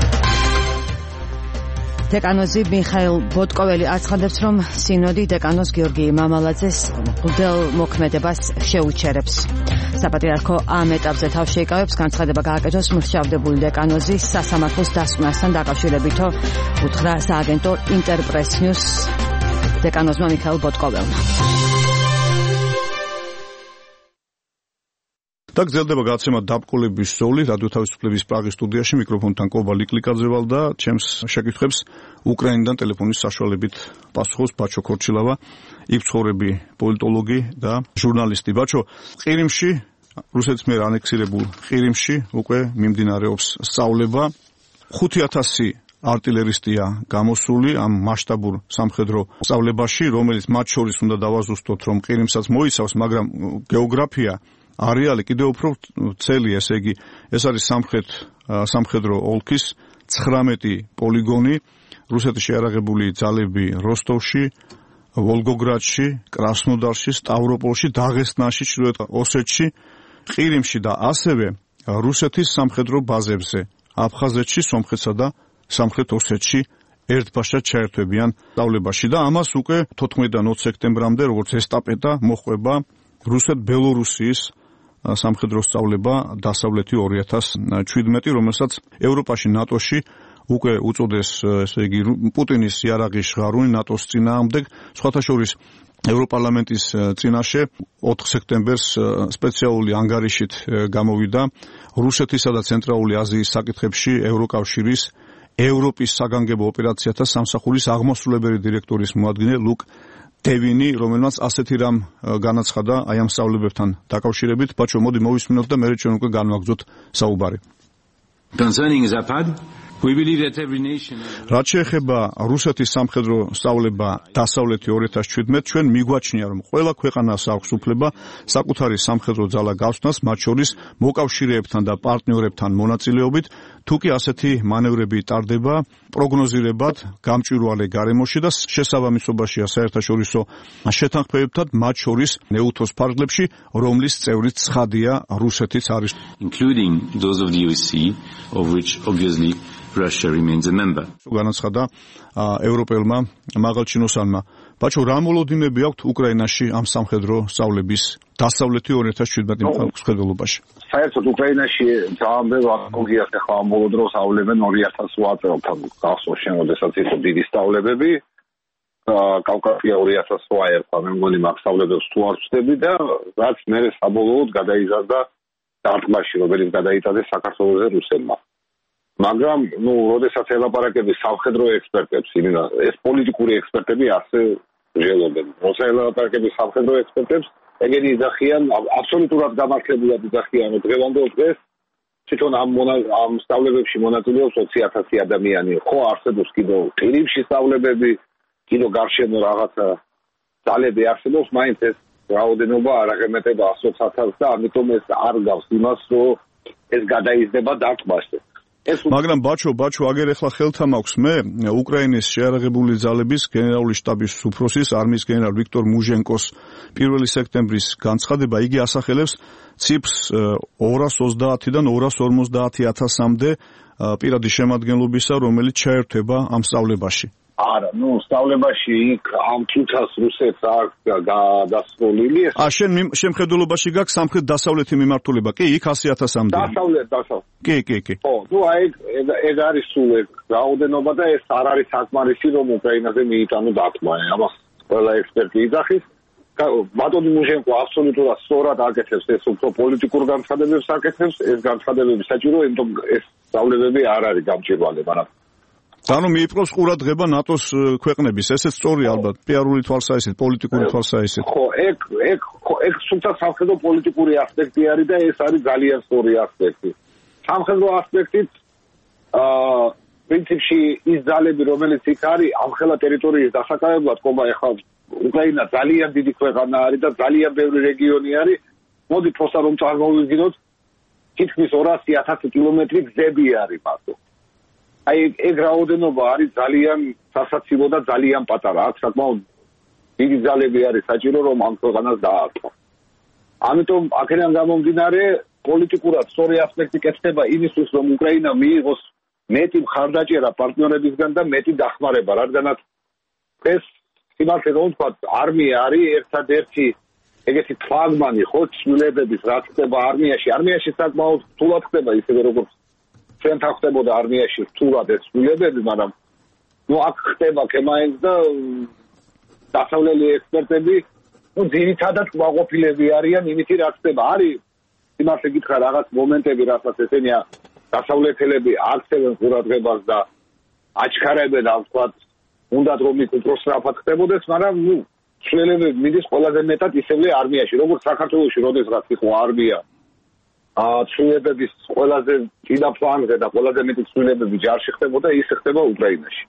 დეკანოზი მიხაილ ბოტკოველი აცხადებს, რომ სინოდი დეკანოზ გიორგი მამალაძეს მღვდელ მოქმედებას შეუჩერებს. საპატრიარქო ამ ეტაპზე თავს შეიკავებს განცხადება გააკეთოს მრჩევდებული დეკანოზის სასამართლოს დასკვნასთან დაკავშირებითო უთხრა სააგენტო ინტერპრეს ნიუს დეკანოზმა მიხაილ ბოტკოველმა. და გრძელდება გაცემა დაბკოლების ზოლი რადიო თავისუფლების პრაღის სტუდიაში მიკროფონთან კობა ლიკლიკაძევალ და ჩემს შეკითხვებს უკრაინიდან ტელეფონის საშუალებით პასუხობს ბაჩო ქორჩილავა, იფცხოვრები პოლიტოლოგი და ჟურნალისტი. ბაჩო, ყირიმში, რუსეთის მიერ ანექსირებულ ყირიმში უკვე მიმდინარეობს სწავლება. 5000 არტილერისტია გამოსული ამ მასშტაბურ სამხედრო სწავლებაში, რომელიც მათ შორის უნდა დავაზუსტოთ, რომ ყირიმსაც მოიცავს, მაგრამ გეოგრაფია არეალი კიდევ უფრო ცელი, ესე იგი, ეს არის სამხედრო ოლქის 19 პოლიგონი, რუსეთის შეიარაღებული ძალები როსტოვში, ვოლგოგრადში, კრასნოდარში, სტავროპოლში, დაღესტანში, ჩრდილოეთ ოსეთში, ყირიმში და ასევე რუსეთის სამხედრო ბაზებზე, აფხაზეთში, სომხეთსა და სამხრეთ ოსეთში ერთბაშად ჩაერთვებიან სწავლებაში და ამას უკვე 14-დან 20 სექტემბრამდე, როგორც ესტაფეტა მოჰყვება რუსეთ-ბელორუსიის სამხედრო სწავლება დასავლეთი 2017, რომელსაც ევროპაში, ნატოში უკვე უწოდეს, ესე იგი, პუტინის იარაღის ჟღარუნი ნატოს წინააღმდეგ. სხვათა შორის ევროპარლამენტის წინაშე 4 სექტემბერს სპეციალური ანგარიშით გამოვიდა რუსეთისა და ცენტრალური აზიის საკითხებში ევროკავშირის ევროპის საგანგებო ოპერაციათა სამსახურის აღმასრულებელი დირექტორის მოადგილე ლუკ დევინი, რომელმაც ასეთი რამ განაცხადა აი ამ სწავლებებთან დაკავშირებით. ბაჩო, მოდი მოვისმინოთ და მერე ჩვენ უკვე განვაგრძოთ საუბარი. რაც შეეხება რუსეთის სამხედრო სწავლება დასავლეთი 2017, ჩვენ მიგვაჩნია, რომ ყველა ქვეყანას აქვს უფლება საკუთარი სამხედრო ძალა გახსნას, მათ შორის მოკავშირეებთან და პარტნიორებთან მონაწილეობით. თუ კი ასეთი მანევრები ტარდება პროგნოზირებად გამჭვირვალე გარემოში და შესაბამისობაშია საერთაშორისო შეთანხმებებთან, მათ შორის ნეუთოს ფარგლებში, რომლის წევრიც ცხადია რუსეთიც არის, including those of the OSCE, of which obviously Russia remains a member. განაცხადა ევროპელმა მაღალჩინოსანმა. ბაჩო, რა მოლოდინები აქვთ უკრაინაში ამ სამხედრო სწავლების დასავლეთი 2017 მხედველობაში? საერთოდ უკრაინაში ძალიან ბევრ აკოგიას ახლა ამ ბოლო დროს ავლებენ 2008 წელთან გახსოვს შენ, როდესაც იყო დიდი სწავლებები. კავკასია 2008 ერქვა, მე მგონი მაგ სწავლებებს თუ არ ვწდები და რაც მერე საბოლოოდ გადაიზარდა დარტყმაში, რომელიც გადაიტანეს საქართველოზე რუსებმა. მაგრამ, როდესაც ელაპარაკები სამხედრო ექსპერტებს, ეს პოლიტიკური ექსპერტები ასე ჟელობენ. როცა ელაპარაკები სამხედრო ექსპერტებს, ეგენი იძახიან, აბსოლუტურად გამართლებულად იძახიან, რომ დღევანდელ დღეს თვითონ ამ სწავლებებში მონაწილეობს 20,000 ადამიანი. ხო, არსებობს კიდევ ყირიმში სწავლებები, კიდევ გარშემო რაღაცა ძალები არსებობს, მაინც ეს რაოდენობა არ აღემატება 120,000 და ამიტომ ეს არ გავს იმას, რომ ეს გადაიზრდება დარტყმაში. მაგრამ ბაჩო აგერ ახლა ხელთა მაქვს მე უკრაინის შეიარაღებული ძალების გენერალური შტაბის უფროსის არმიის გენერალ ვიქტორ მუჟენკოს 1 სექტემბრის განცხადება. იგი ასახელებს ციფრს 230-დან 250,000-მდე პირადი შემადგენლობისა, რომელიც ჩაერთვება ამ სწავლებაში. არა, სწავლებაში იქ ამ თუთას რუსეთს აქვს გადასროლილი. შენ შემხედველობაში გაქვს სამხრეთ დასავლეთი მიმართულება, კი, იქ 100,000-მდე. დასავლეთ. კი. ხო, ეგ არის სულ ეგ რაოდენობა და ეს არ არის საკმარისი, რომ უკრაინაზე მიიტანო დათმა. ამას ყველა ექსპერტი იძახის. ბატონი მუჟენკო აბსოლუტურად სწორად აკეთებს, ეს უფრო პოლიტიკურ განცხადებებს აკეთებს, ეს განცხადებები საჭირო, იმიტომ ეს სწავლებები არ არის გამჭირვალე, მაგრამ ანუ მიიპყროს ყურადღება ნატოს ქვეყნების, ესეც სწორია ალბათ, პიარული თვალსაჩინო, პოლიტიკური თვალსაჩინო. ხო, ეგ სულთა სამხედრო პოლიტიკური ასპექტი არის და ეს არის ძალიან სწორი ასპექტი. სამხედრო ასპექტით პრინციპში ის ძალები, რომელიც იქ არის, ამხელა ტერიტორიის დასაკავებლად ყობა ეხლა უკრაინა ძალიან დიდი ქვეყანა არის და ძალიან ბევრი რეგიონი არის. მოდით თორსა რომ წარმოვიდგინოთ, თითქმის 200,000 კილომეტრი გზები არის მარტო. აი ეგ რაოდენობა არის ძალიან სასაცილო და ძალიან პატარა. აქ საკმაოდ დიდი ძალები არის საჭირო, რომ ამ ქვეყანას დაარტყო. ამიტომ აქედან გამომდინარე პოლიტიკურად სწორი ასპექტი კეთდება იმისთვის, რომ უკრაინა მიიღოს მეტი მხარდაჭერა პარტნიორებისგან და მეტი დახმარება, რადგანაც ეს სიმართლე რომ ვთქვათ, არმია არის ერთადერთი ეგეთი ფლაგმანი ხო ცვლილებების რაც ხდება არმიაში. არმიაში საკმაოდ რთულად ხდება ისევე როგორც ჩვენთან ხდებოდა არმიაში რთულად ეს ცვლილებები, მაგრამ აქ ხდება კემაინს და დასავლელი ექსპერტები ძირითადად კმაყოფილები არიან იმითი რაც ხდება. არის სიმართლე გითხრა რაღაც მომენტები, რასაც ესენია დასავლეთელები აქცევენ ყურადღებას და აჩქარებენ, ამ ვთქვათ, უნდათ რომ იქ უფრო სწრაფად ხდებოდეს, მაგრამ ცვლილებები მიდის ყველაზე მეტად ისევე არმიაში, როგორც საქართველოში, როდესაც იყო არმია ცვლილებების ყველაზე ძირა ფლანგზე და ყველაზე მეტი ცვლილებები ჯარში ხდებოდა, ის ხდება უკრაინაში.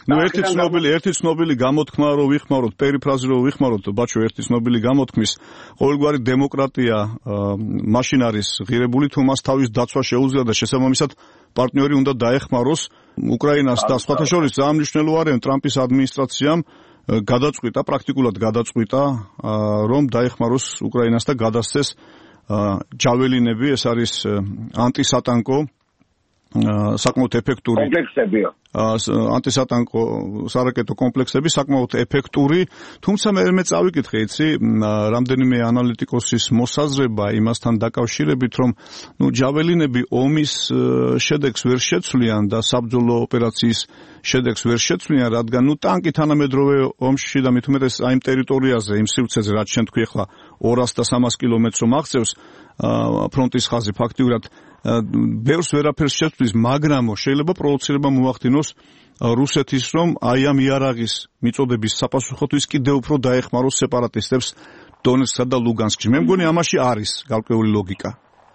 ერთი ცნობილი გამოთქმა რო ვიხმაროთ, პერიფრაზი რო ვიხმაროთ, ბაჩო, ერთი ცნობილი გამოთქმის, ყოველგვარი დემოკრატია მაშინ არის ღირებული, თუ მას თავის დაცვა შეუძლია და შესაბამისად პარტნიორი უნდა დაეხმაროს უკრაინას და სხვათა შორის ძალიან მნიშვნელოვანია ტრამპის ადმინისტრაციამ გადაწყვიტა, პრაქტიკულად გადაწყვიტა, რომ დაეხმაროს უკრაინას და გადასცეს ჯაველინები, ეს არის ანტისატანკო საკმაოდ ეფექტური კომპლექსებია. ანტისატანკო სარაკეტო კომპლექსები საკმაოდ ეფექტური, თუმცა მე წავიკითხე, იცი, რამდენიმე ანალიტიკოსის მოსაზრება იმასთან დაკავშირებით, რომ ჯაველინები ომის შედეგს ვერ შეცვლიან და საბრძოლო ოპერაციის შედეგს ვერ შეცვლიან, რადგან ტანკი თანამედროვე ომში და მით უმეტეს აი იმ ტერიტორიაზე, იმ სივრცეზე, რაც შენ თქვი ახლა 200 და 300 კილომეტრს რომ აღწევს ფრონტის ხაზი ფაქტიურად ბევრს ვერაფერს შეცვლის, მაგრამ შეიძლება პროვოცირება მოახდინოს რუსეთის, რომ აი ამ იარაღის მიწოდების საპასუხოდ ის კიდევ უფრო დაეხმაროს სეპარატისტებს დონეცკსა და ლუგანსკში. მე მგონი ამაში არის გარკვეული ლოგიკა.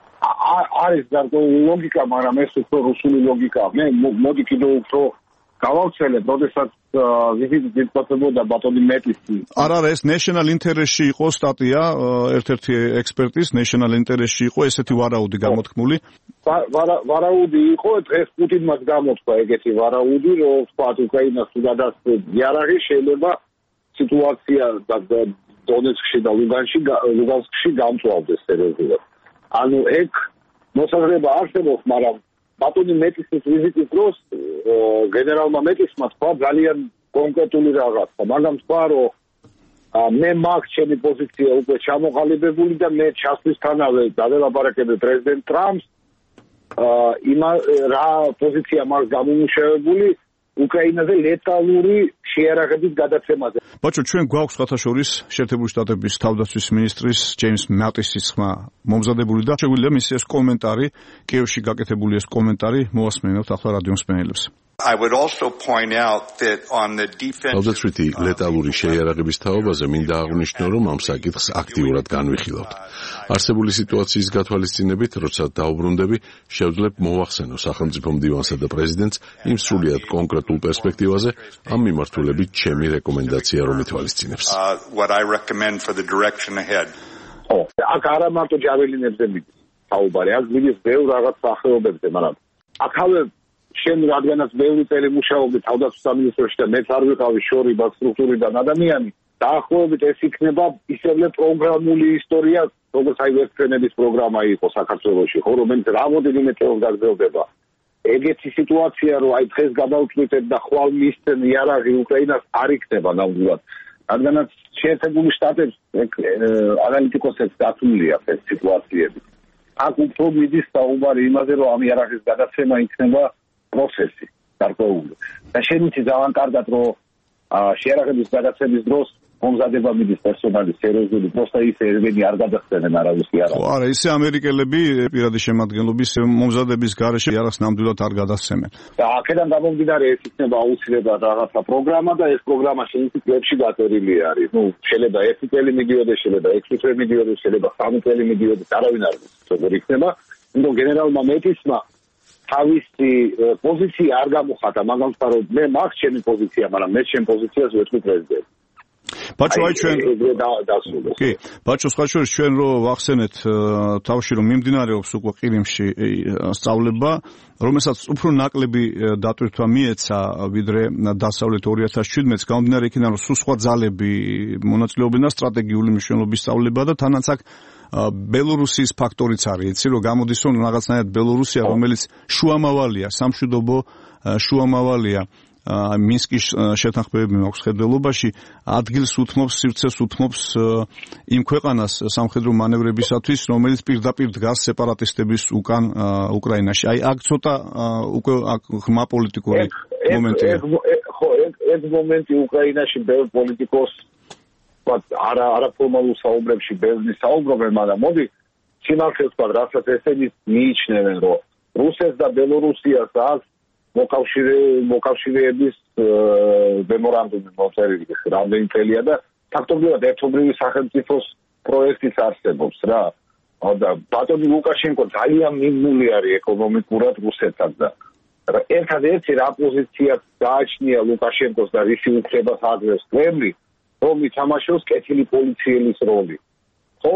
არის გარკვეული ლოგიკა, მაგრამ ეს უფრო რუსული ლოგიკა. მე მოდი კიდევ უფრო გავავრცელებ, როდესაც ვიზიტი გიწევდა ბატონი მეტის. არა, ეს national interest-ში იყო სტატია ერთ-ერთი ექსპერტის national interest-ში იყო ესეთი ვარაუდი გამოთქმული. ვარაუდი იყო, დღეს პუტინმაც გამოთქვა ეგეთი ვარაუდი, რომ თქვათ უკრაინას თუ გადასცეს იარაღი, შეიძლება სიტუაცია დონეცკში და ლუგანსკში გამწვავდეს სერიოზულად. ანუ ეგ მოსაზრება არსებობს, მაგრამ ბატონი მეტისის ვიზიტის დროს გენერალმა მეტისმა თქვა ძალიან კონკრეტული რაღაცა, მაგრამ თქვა, რომ მე მაქვს ჩემი პოზიცია უკვე ჩამოყალიბებული და მე ჩასვლისთანავე დაველაპარაკები პრეზიდენტ ტრამპს რა პოზიცია მაქვს გამომუშავებული უკრაინაზე ლეტალური შეიარაღების გადაცემაზე. ბაჩო, ჩვენ გვაქვს ხათაშორის შეერთებული შტატების თავდაცვის მინისტრის ჯეიმს მატისის ხმა მომზადებული და შეგვიძლია მისი ეს კომენტარი, კიევში გაკეთებული ეს კომენტარი მოასმენოთ ახლა რადიო მსმენელებს. I would also point out that on the defense თავდაცვითი ლეტალური შეიარაღების თაობაზე მინდა აღვნიშნო, რომ ამ საკითხს აქტიურად განვიხილავთ. არსებული სიტუაციის გათვალისწინებით, როცა დაუბრუნდები, შევძლებ მოვახსენო სახელმწიფო მდივანსა და პრეზიდენტს იმ სრულიად კონკრეტულ პერსპექტივაზე, ამ მიმართულებით ჩემი რეკომენდაცია რომ ითვალისწინებს. What I recommend for the direction ahead. აქ არა მარტო ჯაველინებზე მიდის საუბარი, აქ მიდის ბევრ რაღაც სახეობებზე, მაგრამ აქავე შენ რადგანაც ბევრი წელი მუშაობდი თავდაცვის სამინისტროში და მეც არ ვიყავი შორი და სტრუქტურიდან ადამიანი, დაახლოებით ეს იქნება ისევე პროგრამული ისტორია, როგორც აი ვერტფრენების პროგრამა იყო საქართველოში, ხო, რომელიც რამოდენიმე წელს გაგრძელდება. ეგეთი სიტუაცია, რომ აი დღეს გადავწყვიტეთ და ხვალ მისცენ იარაღი უკრაინას არ იქნება ნამდვილად. რადგანაც შეერთებული შტატებს ანალიტიკოსებს დათვლილი აქვს ეს სიტუაციები. აქ უფრო მიდის საუბარი იმაზე, რომ ამ იარაღის გადაცემა იქნება პროცესი გარკვეული. და შემიძლია ძალიან კარგად, რომ შეიარაღების გადაცემის დროს მომზადება მიდის პერსონალის სერიოზული, პროსტა ისე ერთგენი არ გადახსენენ არავის იარაღს. ხო, არა, ისე ამერიკელები პირადი შემადგენლობის მომზადების გარეშე იარაღს ნამდვილად არ გადასცემენ. და აქედან გამომდინარე ეს იქნება აუცილებლად რაღაცა პროგრამა და ეს პროგრამა შეიძლება წლებში გაწერილი არის. ნუ შეიძლება 1 წელი მიდიოდეს, შეიძლება 6 წელი მიდიოდეს, შეიძლება 3 წელი მიდიოდეს, არავინ არ იცის როგორ იქნება. იმიტომ გენერალმა მეტისმა თავისი პოზიცია არ გამოხატა, მაგრამ მე მაქვს ჩემი პოზიცია, მაგრამ მე ჩემ პოზიციას ვეთქვი პრეზიდენტს. ბაჩო, აი ჩვენ კი, ბაჩო, სხვა შორის ჩვენ რო ვახსენეთ თავში რომ მიმდინარეობს უკვე ყირიმში სწავლება, რომელსაც უფრო ნაკლები დატვირთვა მიეცა ვიდრე დასავლეთ 2017-ს, გამომდინარე იქიდან რომ სულ სხვა ძალები მონაწილეობენ და სტრატეგიული მნიშვნელობის სწავლება და თანაც აქ ბელორუსიის ფაქტორიც არის, იცი რომ გამოდის რომ რაღაცნაირად ბელორუსია, რომელიც შუამავალია, სამშვიდობო შუამავალია მინსკის შეთანხმებები მაქვს ხედველობაში, ადგილს უთმობს, სივრცეს უთმობს იმ ქვეყანას სამხედრო მანევრებისათვის, რომელიც პირდაპირ დგას სეპარატისტების უკან უკრაინაში. აი აქ ცოტა უკვე ღრმა პოლიტიკური მომენტია. ხო, ეს მომენტი უკრაინაში ბევრ პოლიტიკოს არაფორმალურ საუბრებში ბევრი საუბრობენ, მაგრამ მოდი სიმართლეს ვთქვა, რასაც ესენი მიიჩნევენ, რომ რუსეთს და ბელორუსიას აქვს მოკავშირეების მემორანდუმი მოწერილი რამდენი წელია და ფაქტობრივად ერთობლივი სახელმწიფოს პროექტიც არსებობს რა. და ბატონი ლუკაშენკო ძალიან მიმული არის ეკონომიკურად რუსეთთან და ერთადერთი რა პოზიციას გააჩნია ლუკაშენკოს და რისი უფლებას აძლევს კრემლი, რომ ითამაშოს კეთილი პოლიციელის როლი. ხო?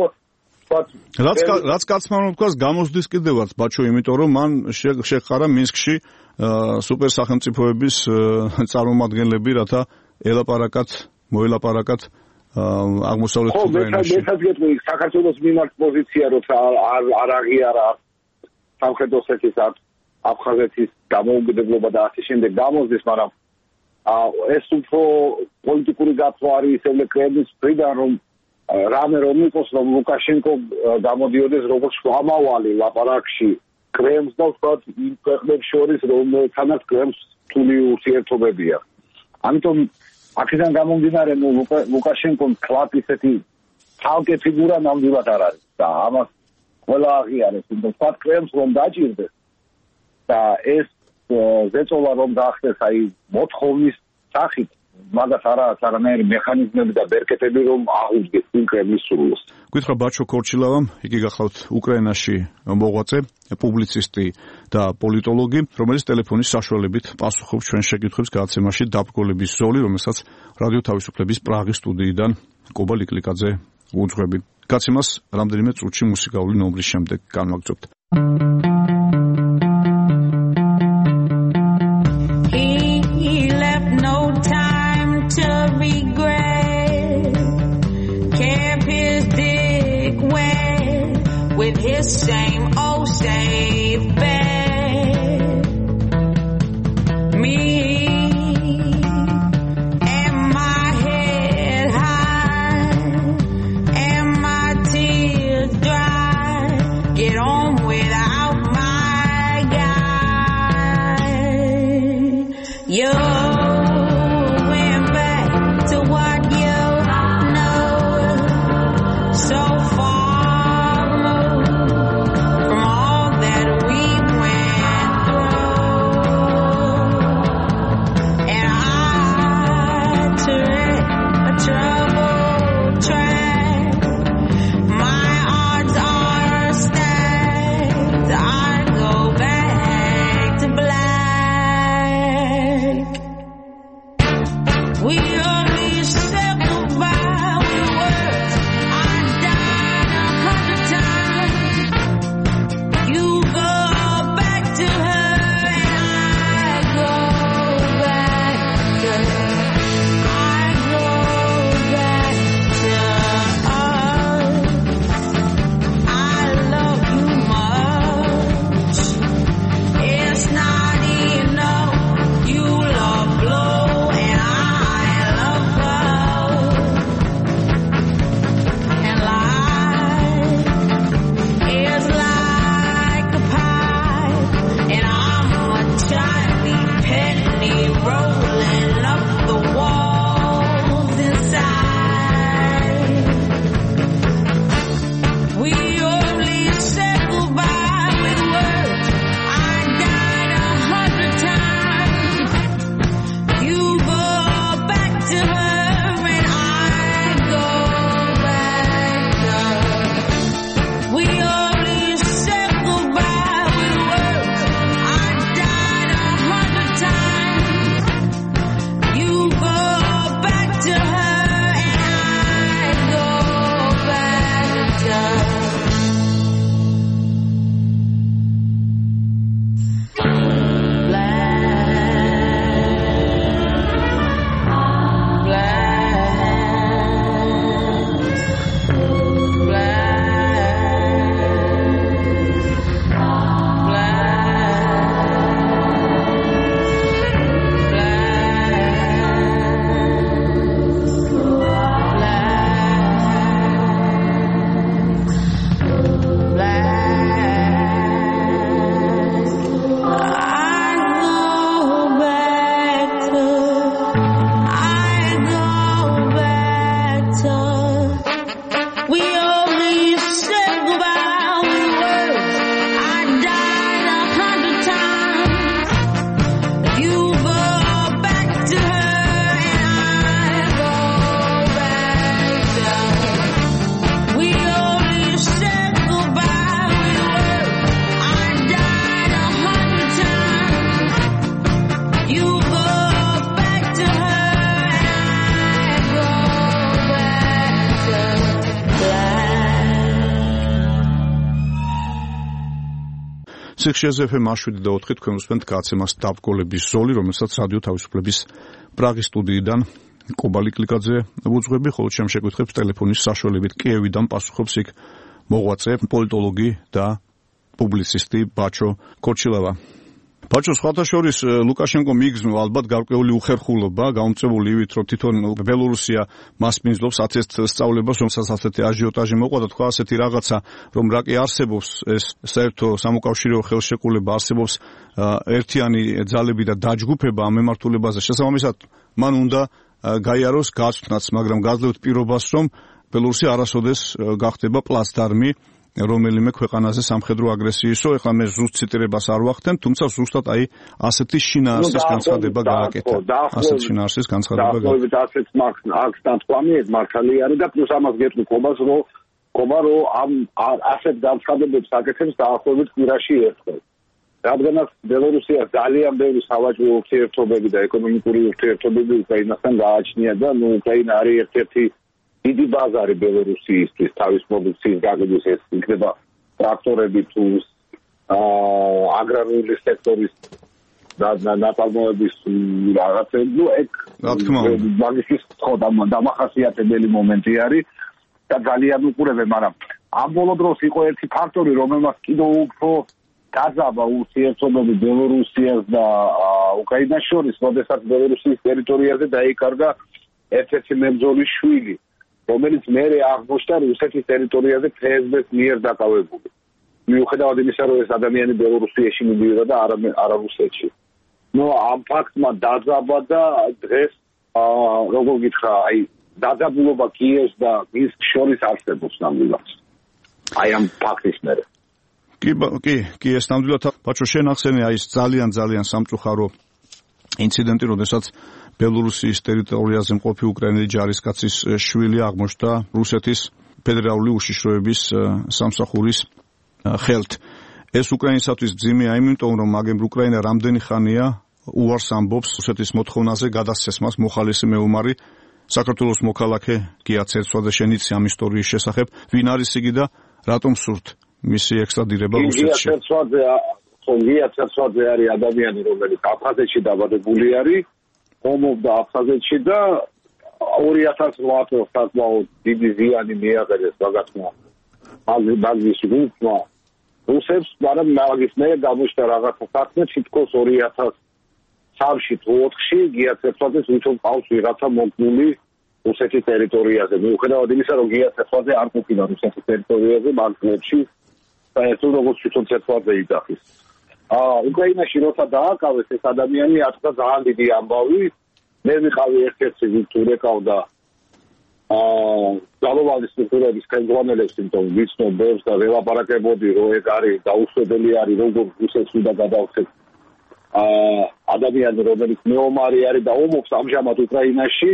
რაც კაცმა რომ თქვას გამოსდის კიდევაც ბაჩო, იმიტომ რომ მან შეხარა მინსკში სუპერ სახელმწიფოების წარმომადგენლები, რათა მოელაპარაკათ აღმოსავლეთ უკრაინაში. ხო, მეცაც გეტყვი, საქართველოს მიმართ პოზიცია, როცა არ აღიარა სამხედრო ოსეთის აფხაზეთის დამოუკიდებლობა და ასე შემდეგ გამოსდის, მაგრამ ეს უფრო პოლიტიკური გათვლა არის ისევე კრემლის მხრიდან, რომ რამე რომ იყოს, რომ ლუკაშენკო გამოდიოდეს როგორც შუამავალი ლაპარაკში კრემლს და ვთქვათ იმ ქვეყნებს შორის, რომელთანაც კრემლს რთული ურთიერთობები აქვს. ამიტომ აქედან გამომდინარე, ლუკაშენკომ კლატ ისეთი ცალკე ფიგურა ნამდვილად არ არის და ამას ყველა აღიარებს, იმიტომ ვთქვათ კრემლს რომ დაჭირდეს და ეს ზეწოლა რომ დაახდეს აი მოთხოვნის სახით, მაგას არანაირი მექანიზმები და ბერკეტები რომ აუდგეს იმ კრემლის სურვილს. გითხრა ბაჩო ქორჩილავამ, იგი გახლავთ უკრაინაში მოღვაწე, პუბლიცისტი და პოლიტოლოგი, რომელიც ტელეფონის საშუალებით პასუხობს ჩვენ შეკითხვებს გადაცემაში დაბრკოლების ზოლი, რომელსაც რადიო თავისუფლების პრაღის სტუდიიდან კობა ლიკლიკაძე უძღვები. გაცემას რამდენიმე წუთში მუსიკალური ნომრის შემდეგ განვაგრძობთ. Same old safe bet. Me and my head high and my tears dry. Get on without my guy. You went back to what you know so far. Trouble track. My odds are stacked. სიხშირეზე FM 7 თქვენ უსმენთ გაცემას დაბგოლების ზოლი, რომელსაც რადიო თავისუფლების პრაღის სტუდიიდან კობალი კლიკაძე უძღვები, ხოლო ჩემ შეკითხვებს ტელეფონის საშუალებით კიევიდან პასუხობს იქ მოღვაწე, პოლიტოლოგი და პუბლიცისტი ბაჩო ქორჩილავა. ბაჩო, სხვათა შორის ლუკაშენკო მიიგრძნო ალბათ გარკვეული უხერხულობა, გამომწვეული ივით, რომ თვითონ ბელორუსია მასპინძლობს ათესთ სწავლებას, რომელსაც ასეთი აჟიოტაჟი მოყვა და თქვა ასეთი რაღაცა, რომ რა კი არსებობს ეს საერთო სამოკავშირეო ხელშეკრულება, არსებობს ერთიანი ძალები და დაჯგუფება ამ მემართულებაზე. შესაბამისად, მან უნდა გაიაროს გაცვნაც, მაგრამ გაძლევთ პირობას, რომ ბელორუსი არასოდეს გახდება პლაცდარმი რომელიმე ქვეყანაზე სამხედრო აგრესიისო. ეხლა მე ზუსტ ციტირებას არ ვახდენ, თუმცა ზუსტად აი ასეთი შინაარსის განცხადება გააკეთა. ასეთი შინაარსის განცხადება გააკეთა. ასეთ აქ დათქვამი ეს მართალი არის და პლუს ამას გეტყვი ყობას, რომ ამ ასეთ განცხადებებს აკეთებს დაახლოებით კვირაში ერთხელ. რადგანაც ბელორუსია ძალიან ბევრი სავაჭრო ურთიერთობები და ეკონომიკური ურთიერთობები უკრაინასთან გააჩნია და უკრაინა არის ერთ-ერთი დიდი ბაზარი ბელორუსიისთვის თავის პროდუქციის გაყიდვის, ეს იქნება ტრაქტორები თუ აგრარული სექტორის ნაწარმოების რაღაცები, მაგის დამახასიათებელი მომენტი არის და ძალიან უყურებენ, მაგრამ ამ ბოლო დროს იყო ერთი ფაქტორი, რომელმაც კიდევ უფრო გაზაბა ურთიერთობები ბელორუსიას და უკრაინას შორის, როდესაც ბელორუსიის ტერიტორიაზე დაიკარგა ერთ-ერთი მებრძოლის შვილი, რომელიც მერე აღმოჩნდა რუსეთის ტერიტორიაზე ფსბ-ს მიერ დაკავებული. მიუხედავად იმისა, რომ ეს ადამიანი ბელორუსიაში მიდიოდა და არა რუსეთში. ამ ფაქტმა დაძაბა და დღეს როგორ გითხრა, აი დაძაბულობა კიევს და მინსკს შორის არსებობს ნამდვილად. აი ამ ფაქტის მერე. კი, ეს ნამდვილად ბაჩო შენ ახსენე აი ეს ძალიან სამწუხარო ინციდენტი, როდესაც ბელორუსიის ტერიტორიაზე მყოფი უკრაინელი ჯარისკაცის შვილი აღმოჩნდა რუსეთის ფედერალური უშიშროების სამსახურის ხელთ. ეს უკრაინისათვის მძიმეა, იმიტომ რომ მაგემ უკრაინა რამდენი ხანია უარს ამბობს რუსეთის მოთხოვნაზე გადასცემას მოხალისი მეომარი საქართველოს მოქალაქე გია ცერცვაძე. შენ იცი ამ ისტორიის შესახებ, ვინ არის იგი და რატომ სურთ მისი ექსტრადირება რუსეთში? გია ცერცვაძე არის ადამიანი, რომელიც აფხაზეთში დაბადებული არის, ომობდა აფხაზეთში და 2008 წელს საკმაოდ დიდი ზიანი მიაყენეს მაგათმა მაგის გუნდმა რუსებს, მაგრამ მაგის მერე გამოჩნდა რაღაცა საქმე, თითქოს 2003-ში თუ 2004-ში გია ცერცვაძეს ვითომ ყავს ვიღაცა მოგებული რუსეთის ტერიტორიაზე. მიუხედავად იმისა, რომ გია ცერცვაძე არ ყოფილა რუსეთის ტერიტორიაზე მაგ წლებში, საერთოდ როგორც თვითონ ცერცვაძე იძახის. უკრაინაში როცა დააკავეს ეს ადამიანი, აწდა ძალიან დიდი ამბავი. მე ვიყავი ერთ-ერთი ვიქტორ ეკავდა ძალოვანი სტრუქტურების ხელმძღვანელებს, იმიტომ ვიცნობ ბევრს და ველაპარაკებოდი, რომ ეგ არის დაუშვებელი არის, როგორ რუსეთს უნდა გადავხეთ ადამიანი, რომელიც მეომარი არის და ომობს ამჟამად უკრაინაში.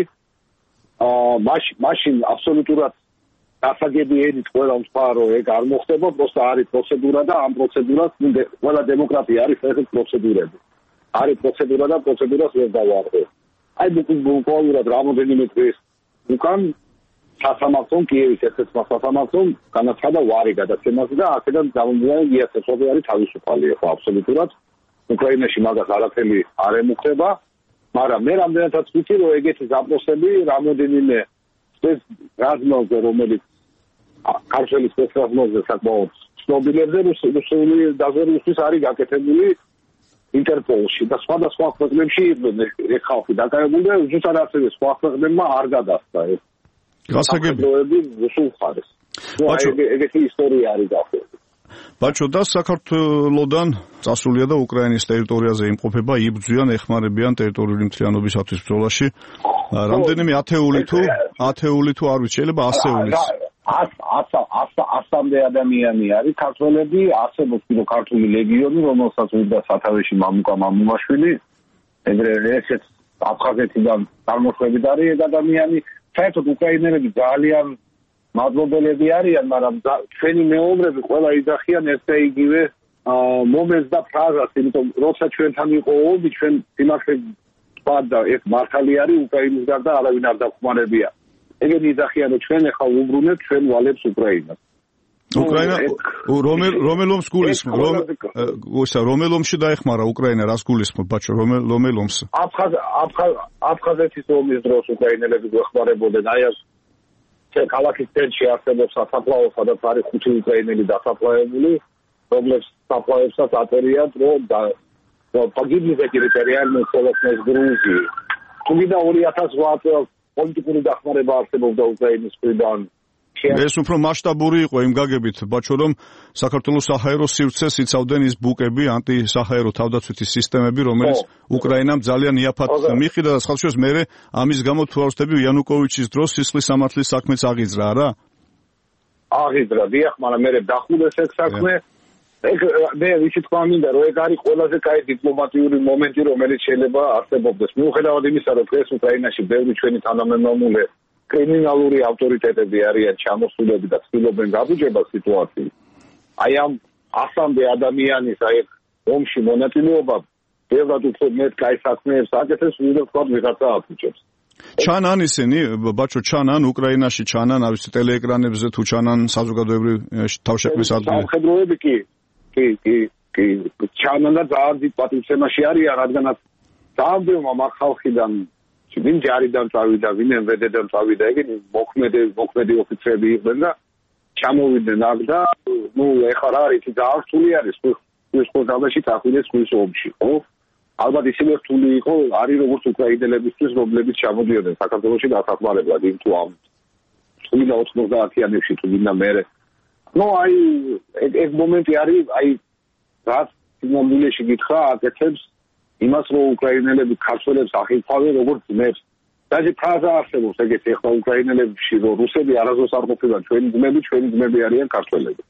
მაშინ აბსოლუტურად დასაგები ენით ყველა თქვა, რომ ეგ არ მოხდება, პროსტა არის პროცედურა და ამ პროცედურას ყველა დემოკრატია არის ეს პროცედურები. არის პროცედურა და პროცედურას ვერ დავარღვევ. აი ბუკვალურად რამოდენიმე დღეს უკან სასამართლომ კიევის ერთ-ერთმა სასამართლომ განაცხადა ვარი გადაცემაზე და აქედან გამომდინარე გია ცერცვაძე არის თავისუფალი ხო აბსოლუტურად. უკრაინაში მაგას არაფერი არ ემუქრება, მაგრამ მე რამდენადაც ვიცი, რომ ეგეთი ზაპროსები რამოდენიმე რაზმელზე, რომელიც ქართველი სპეცრაზმელზე საკმაოდ ცნობილებზე რუსული დაზვერვისთვის არის გაკეთებული ინტერპოლში და სხვადასხვა ქვეყნებში ეს ხალხი დაკავებული და ზუსტად ასევე სხვა ქვეყნებმა არ გადასცა ეს გასაგები რუსულ მხარეს. ეგეთი ისტორია არის დაახლოებით. ბაჩო და საქართველოდან წასულია და უკრაინის ტერიტორიაზე იმყოფება, იბრძვიან, ეხმარებიან ტერიტორიული მთლიანობისათვის ბრძოლაში. რამდენიმე ათეული თუ არ ვიცი, შეიძლება ასეულიც. 100-მდე ადამიანი არის ქართველები, არსებობს კიდევ ქართული ლეგიონი, რომელსაც უნდა სათავეში მამუკა მამუმაშვილი, ესეც აფხაზეთიდან წარმოშობით არის ეს ადამიანი. საერთოდ უკრაინელები ძალიან მადლობელები არიან, მაგრამ ჩვენი მეომრები ყველა იძახიან ერთ და იგივე მომენტს და ფრაზას, იმიტომ როცა ჩვენთან იყო ომი, ჩვენ სიმართლე თქვა და ეს მართალი არის, უკრაინის გარდა არავინ არ დახმარებია. ეგენი იძახიან, რომ ჩვენ ახლა უბრუნებთ ჩვენ ვალებს უკრაინას. უკრაინა რომელ ომს გულისხმობს? რომელ ომში დაეხმარა უკრაინა, რას გულისხმობს, ბაჭო, რომელ ომს? აფხაზეთის ომის დროს უკრაინელები გვეხმარებოდნენ, აი ეს ქალაქის ცენტრში არსებობს სასაფლაო, სადაც არის 5 უკრაინელი დასაფლავებული, რომლებს საფლავებსაც აწერიათ, რომ პაგიბლიზა ტერიტორიალურ ხოლოსნეს გრუზი. თუმცა 2008 წელს პოლიტიკური დახმარება არსებობდა უკრაინის მხრიდან. ეს უფრო მასშტაბური იყო იმ გაგებით, ბაჭო, რომ საქართველოს საჰაერო სივრცეს იცავდნენ ის ბუკები, ანტისაჰაერო თავდაცვითი სისტემები, რომელიც უკრაინამ ძალიან იაფად მიხიდა და სხვათა შორის მერე ამის გამო თუ არ ვსწრები იანუკოვიჩის დროს სისხლის სამართლის საქმეც აღიძრა, არა? აღიძრა, დიახ, მაგრამ მერე დახულეს ეს საქმე. მე ვიცი თქვა მინდა, რომ ეგ არის ყველაზე კაი დიპლომატიური მომენტი, რომელიც შეიძლება არსებობდეს. მიუხედავად იმისა, რომ დღეს უკრაინაში ბევრი ჩვენი თანამემამულე კრიმინალური ავტორიტეტები არიან ჩამოსულები და ცდილობენ გაბუჯებას სიტუაციის. აი ამ 100-მდე ადამიანის აი ომში მონაწილეობა ბევრად უფრო მეტ კაი საქმეებს აკეთებს, ვიდრე თქვა ვიღაცა აფუჭებს. ჩანან ისინი, ბაჭო, ჩანან უკრაინაში, ჩანან, არ ვიცი, ტელეეკრანებზე თუ ჩანან საზოგადოებრივ თავშეყრის ადგილებში. სამხედროები კი, ჩანან და ძალიან დიდ პატივცემაში არიან, რადგანაც ძალიან ბევრმა მაგ ხალხიდან ვინ ჯარიდან წავიდა, ვინ MVD-დან წავიდა, ეგენი მოქმედი ოფიცრები იყვნენ და ჩამოვიდნენ აქ და ეხლა რა არის, ძალიან რთული არის ეს ყოველდღიურში წახვიდეს ხვის ომში, ხო? ალბათ ისევე რთული იყო, არის როგორც უკრაინელებისთვის, რომლებიც ჩამოდიოდნენ საქართველოში დასახმარებლად, იმ თუ ამ თულინა 90-იანებში თუ ვინდა მერე. აი ეს მომენტი არის, აი რაც სინამდვილეში გითხრა, აკეთებს იმას, რომ უკრაინელები ქართველებს ახიფავენ როგორც ძმებს. დაჟე ფრაზა არსებობს ეგეთი, ეხლა უკრაინელებში, რომ რუსები არასდროს არ ყოფილან ჩვენი ძმები არიან ქართველები.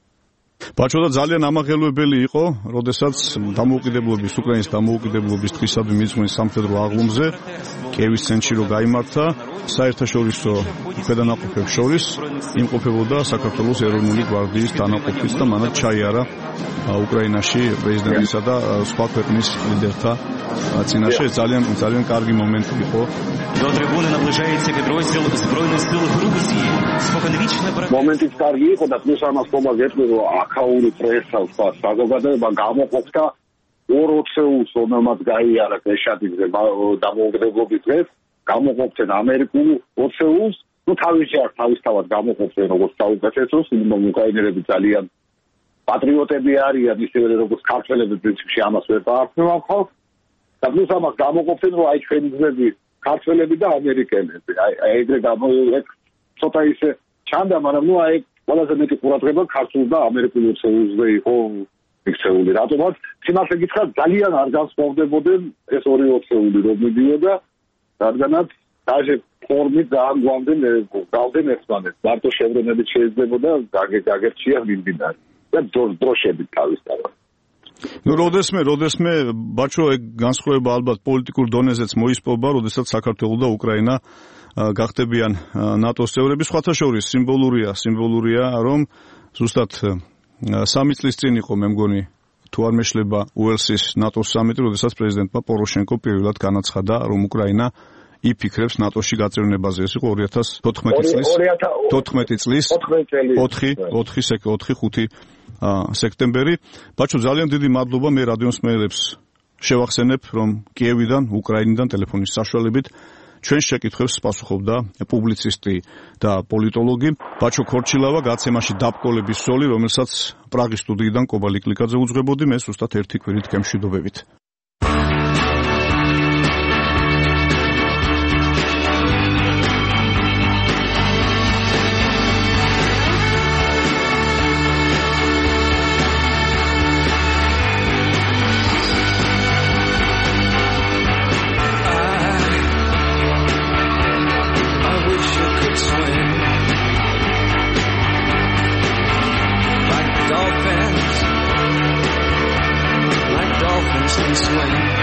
ბაჭო, და ძალიან ამაღელვებელი იყო, როდესაც უკრაინის დამოუკიდებლობის დღისადმი მიძღვნის სამხედრო აღლუმზე კიევის ცენტრში რო გაიმართა, საერთაშორისო ქვედანაყოფებს შორის იმყოფებოდა საქართველოს ეროვნული გვარდიის დანაყოფიც და მანაც ჩაიარა უკრაინაში პრეზიდენტისა და სხვა ქვეყნის ლიდერთა წინაშე. ძალიან კარგი მომენტი იყო. До трибуны наближается підрозділ Збройних сил Грузії. Споконвічне მომენტიც კარგი იყო და პლუს ამას ხომას ეთქვი, რომ აქაური პრესა სხვა საზოგადოება გამოყოფდა 2 ოქეულს, რომელმაც გაიარა ეშატიძე დამოუკიდებლობის დღეს, გამოყოფდნენ ამერიკულ ოქეულს, თავისთავად გამოყოფდნენ როგორც საუკეთესოს, იმიტომ უკრაინელები ძალიან პატრიოტები არიან, ისევე როგორც ქართველები პრინციპში ამას ვერ დაარქმევენ ხალხს. და პლუს ამას გამოყოფდნენ, რომ აი ჩვენი ძმები ქართველები და ამერიკელები. აი ეგრე ცოტა ისე ჩანდა, მაგრამ აი ყველაზე მეტი ყურადღება ქართულ და ამერიკულ ოქეულზე იყო იქცეული. რატომაც სიმართლე გითხრა, ძალიან არ განსხვავდებოდნენ ეს ორი ოქეული, რომ მიდიოდა, რადგანაც დაჟე ფორმით ძალიან გვამდენ ერთმანეთს. მარტო შევრენებით შეიძლებოდა გაგერჩია მიმდინარე და დროშებით თავისთავად. როდესმე ბაჭო, ეგ განსხვავება ალბათ პოლიტიკურ დონეზეც მოისპობა, როდესაც საქართველო და უკრაინა გახდებიან ნატოს წევრები. სხვათა შორის სიმბოლურია, რომ ზუსტად 3 წლის წინ იყო, მე მგონი, თუ არ მეშლება, უელსის ნატოს სამიტი, როდესაც პრეზიდენტმა პოროშენკო პირველად განაცხადა, რომ უკრაინა იფიქრებს ნატოში გაწევრიანებაზე. ეს იყო 2014 წლის 4-5 სექტემბერი. ბაჭო, ძალიან დიდი მადლობა, მე რადიოს მსმენელებს შევახსენებ, რომ კიევიდან, უკრაინიდან ტელეფონის საშუალებით ჩვენ შეკითხვებს პასუხობდა პუბლიცისტი და პოლიტოლოგი ბაჭო ქორჩილავა, გაცემაში დაბკოლების სოლი, რომელსაც პრაღის სტუდიიდან კობა ლიკლიკაძე უძღვებოდი, მე ზუსტად ერთი კვირით გემშვიდობებით. Swing.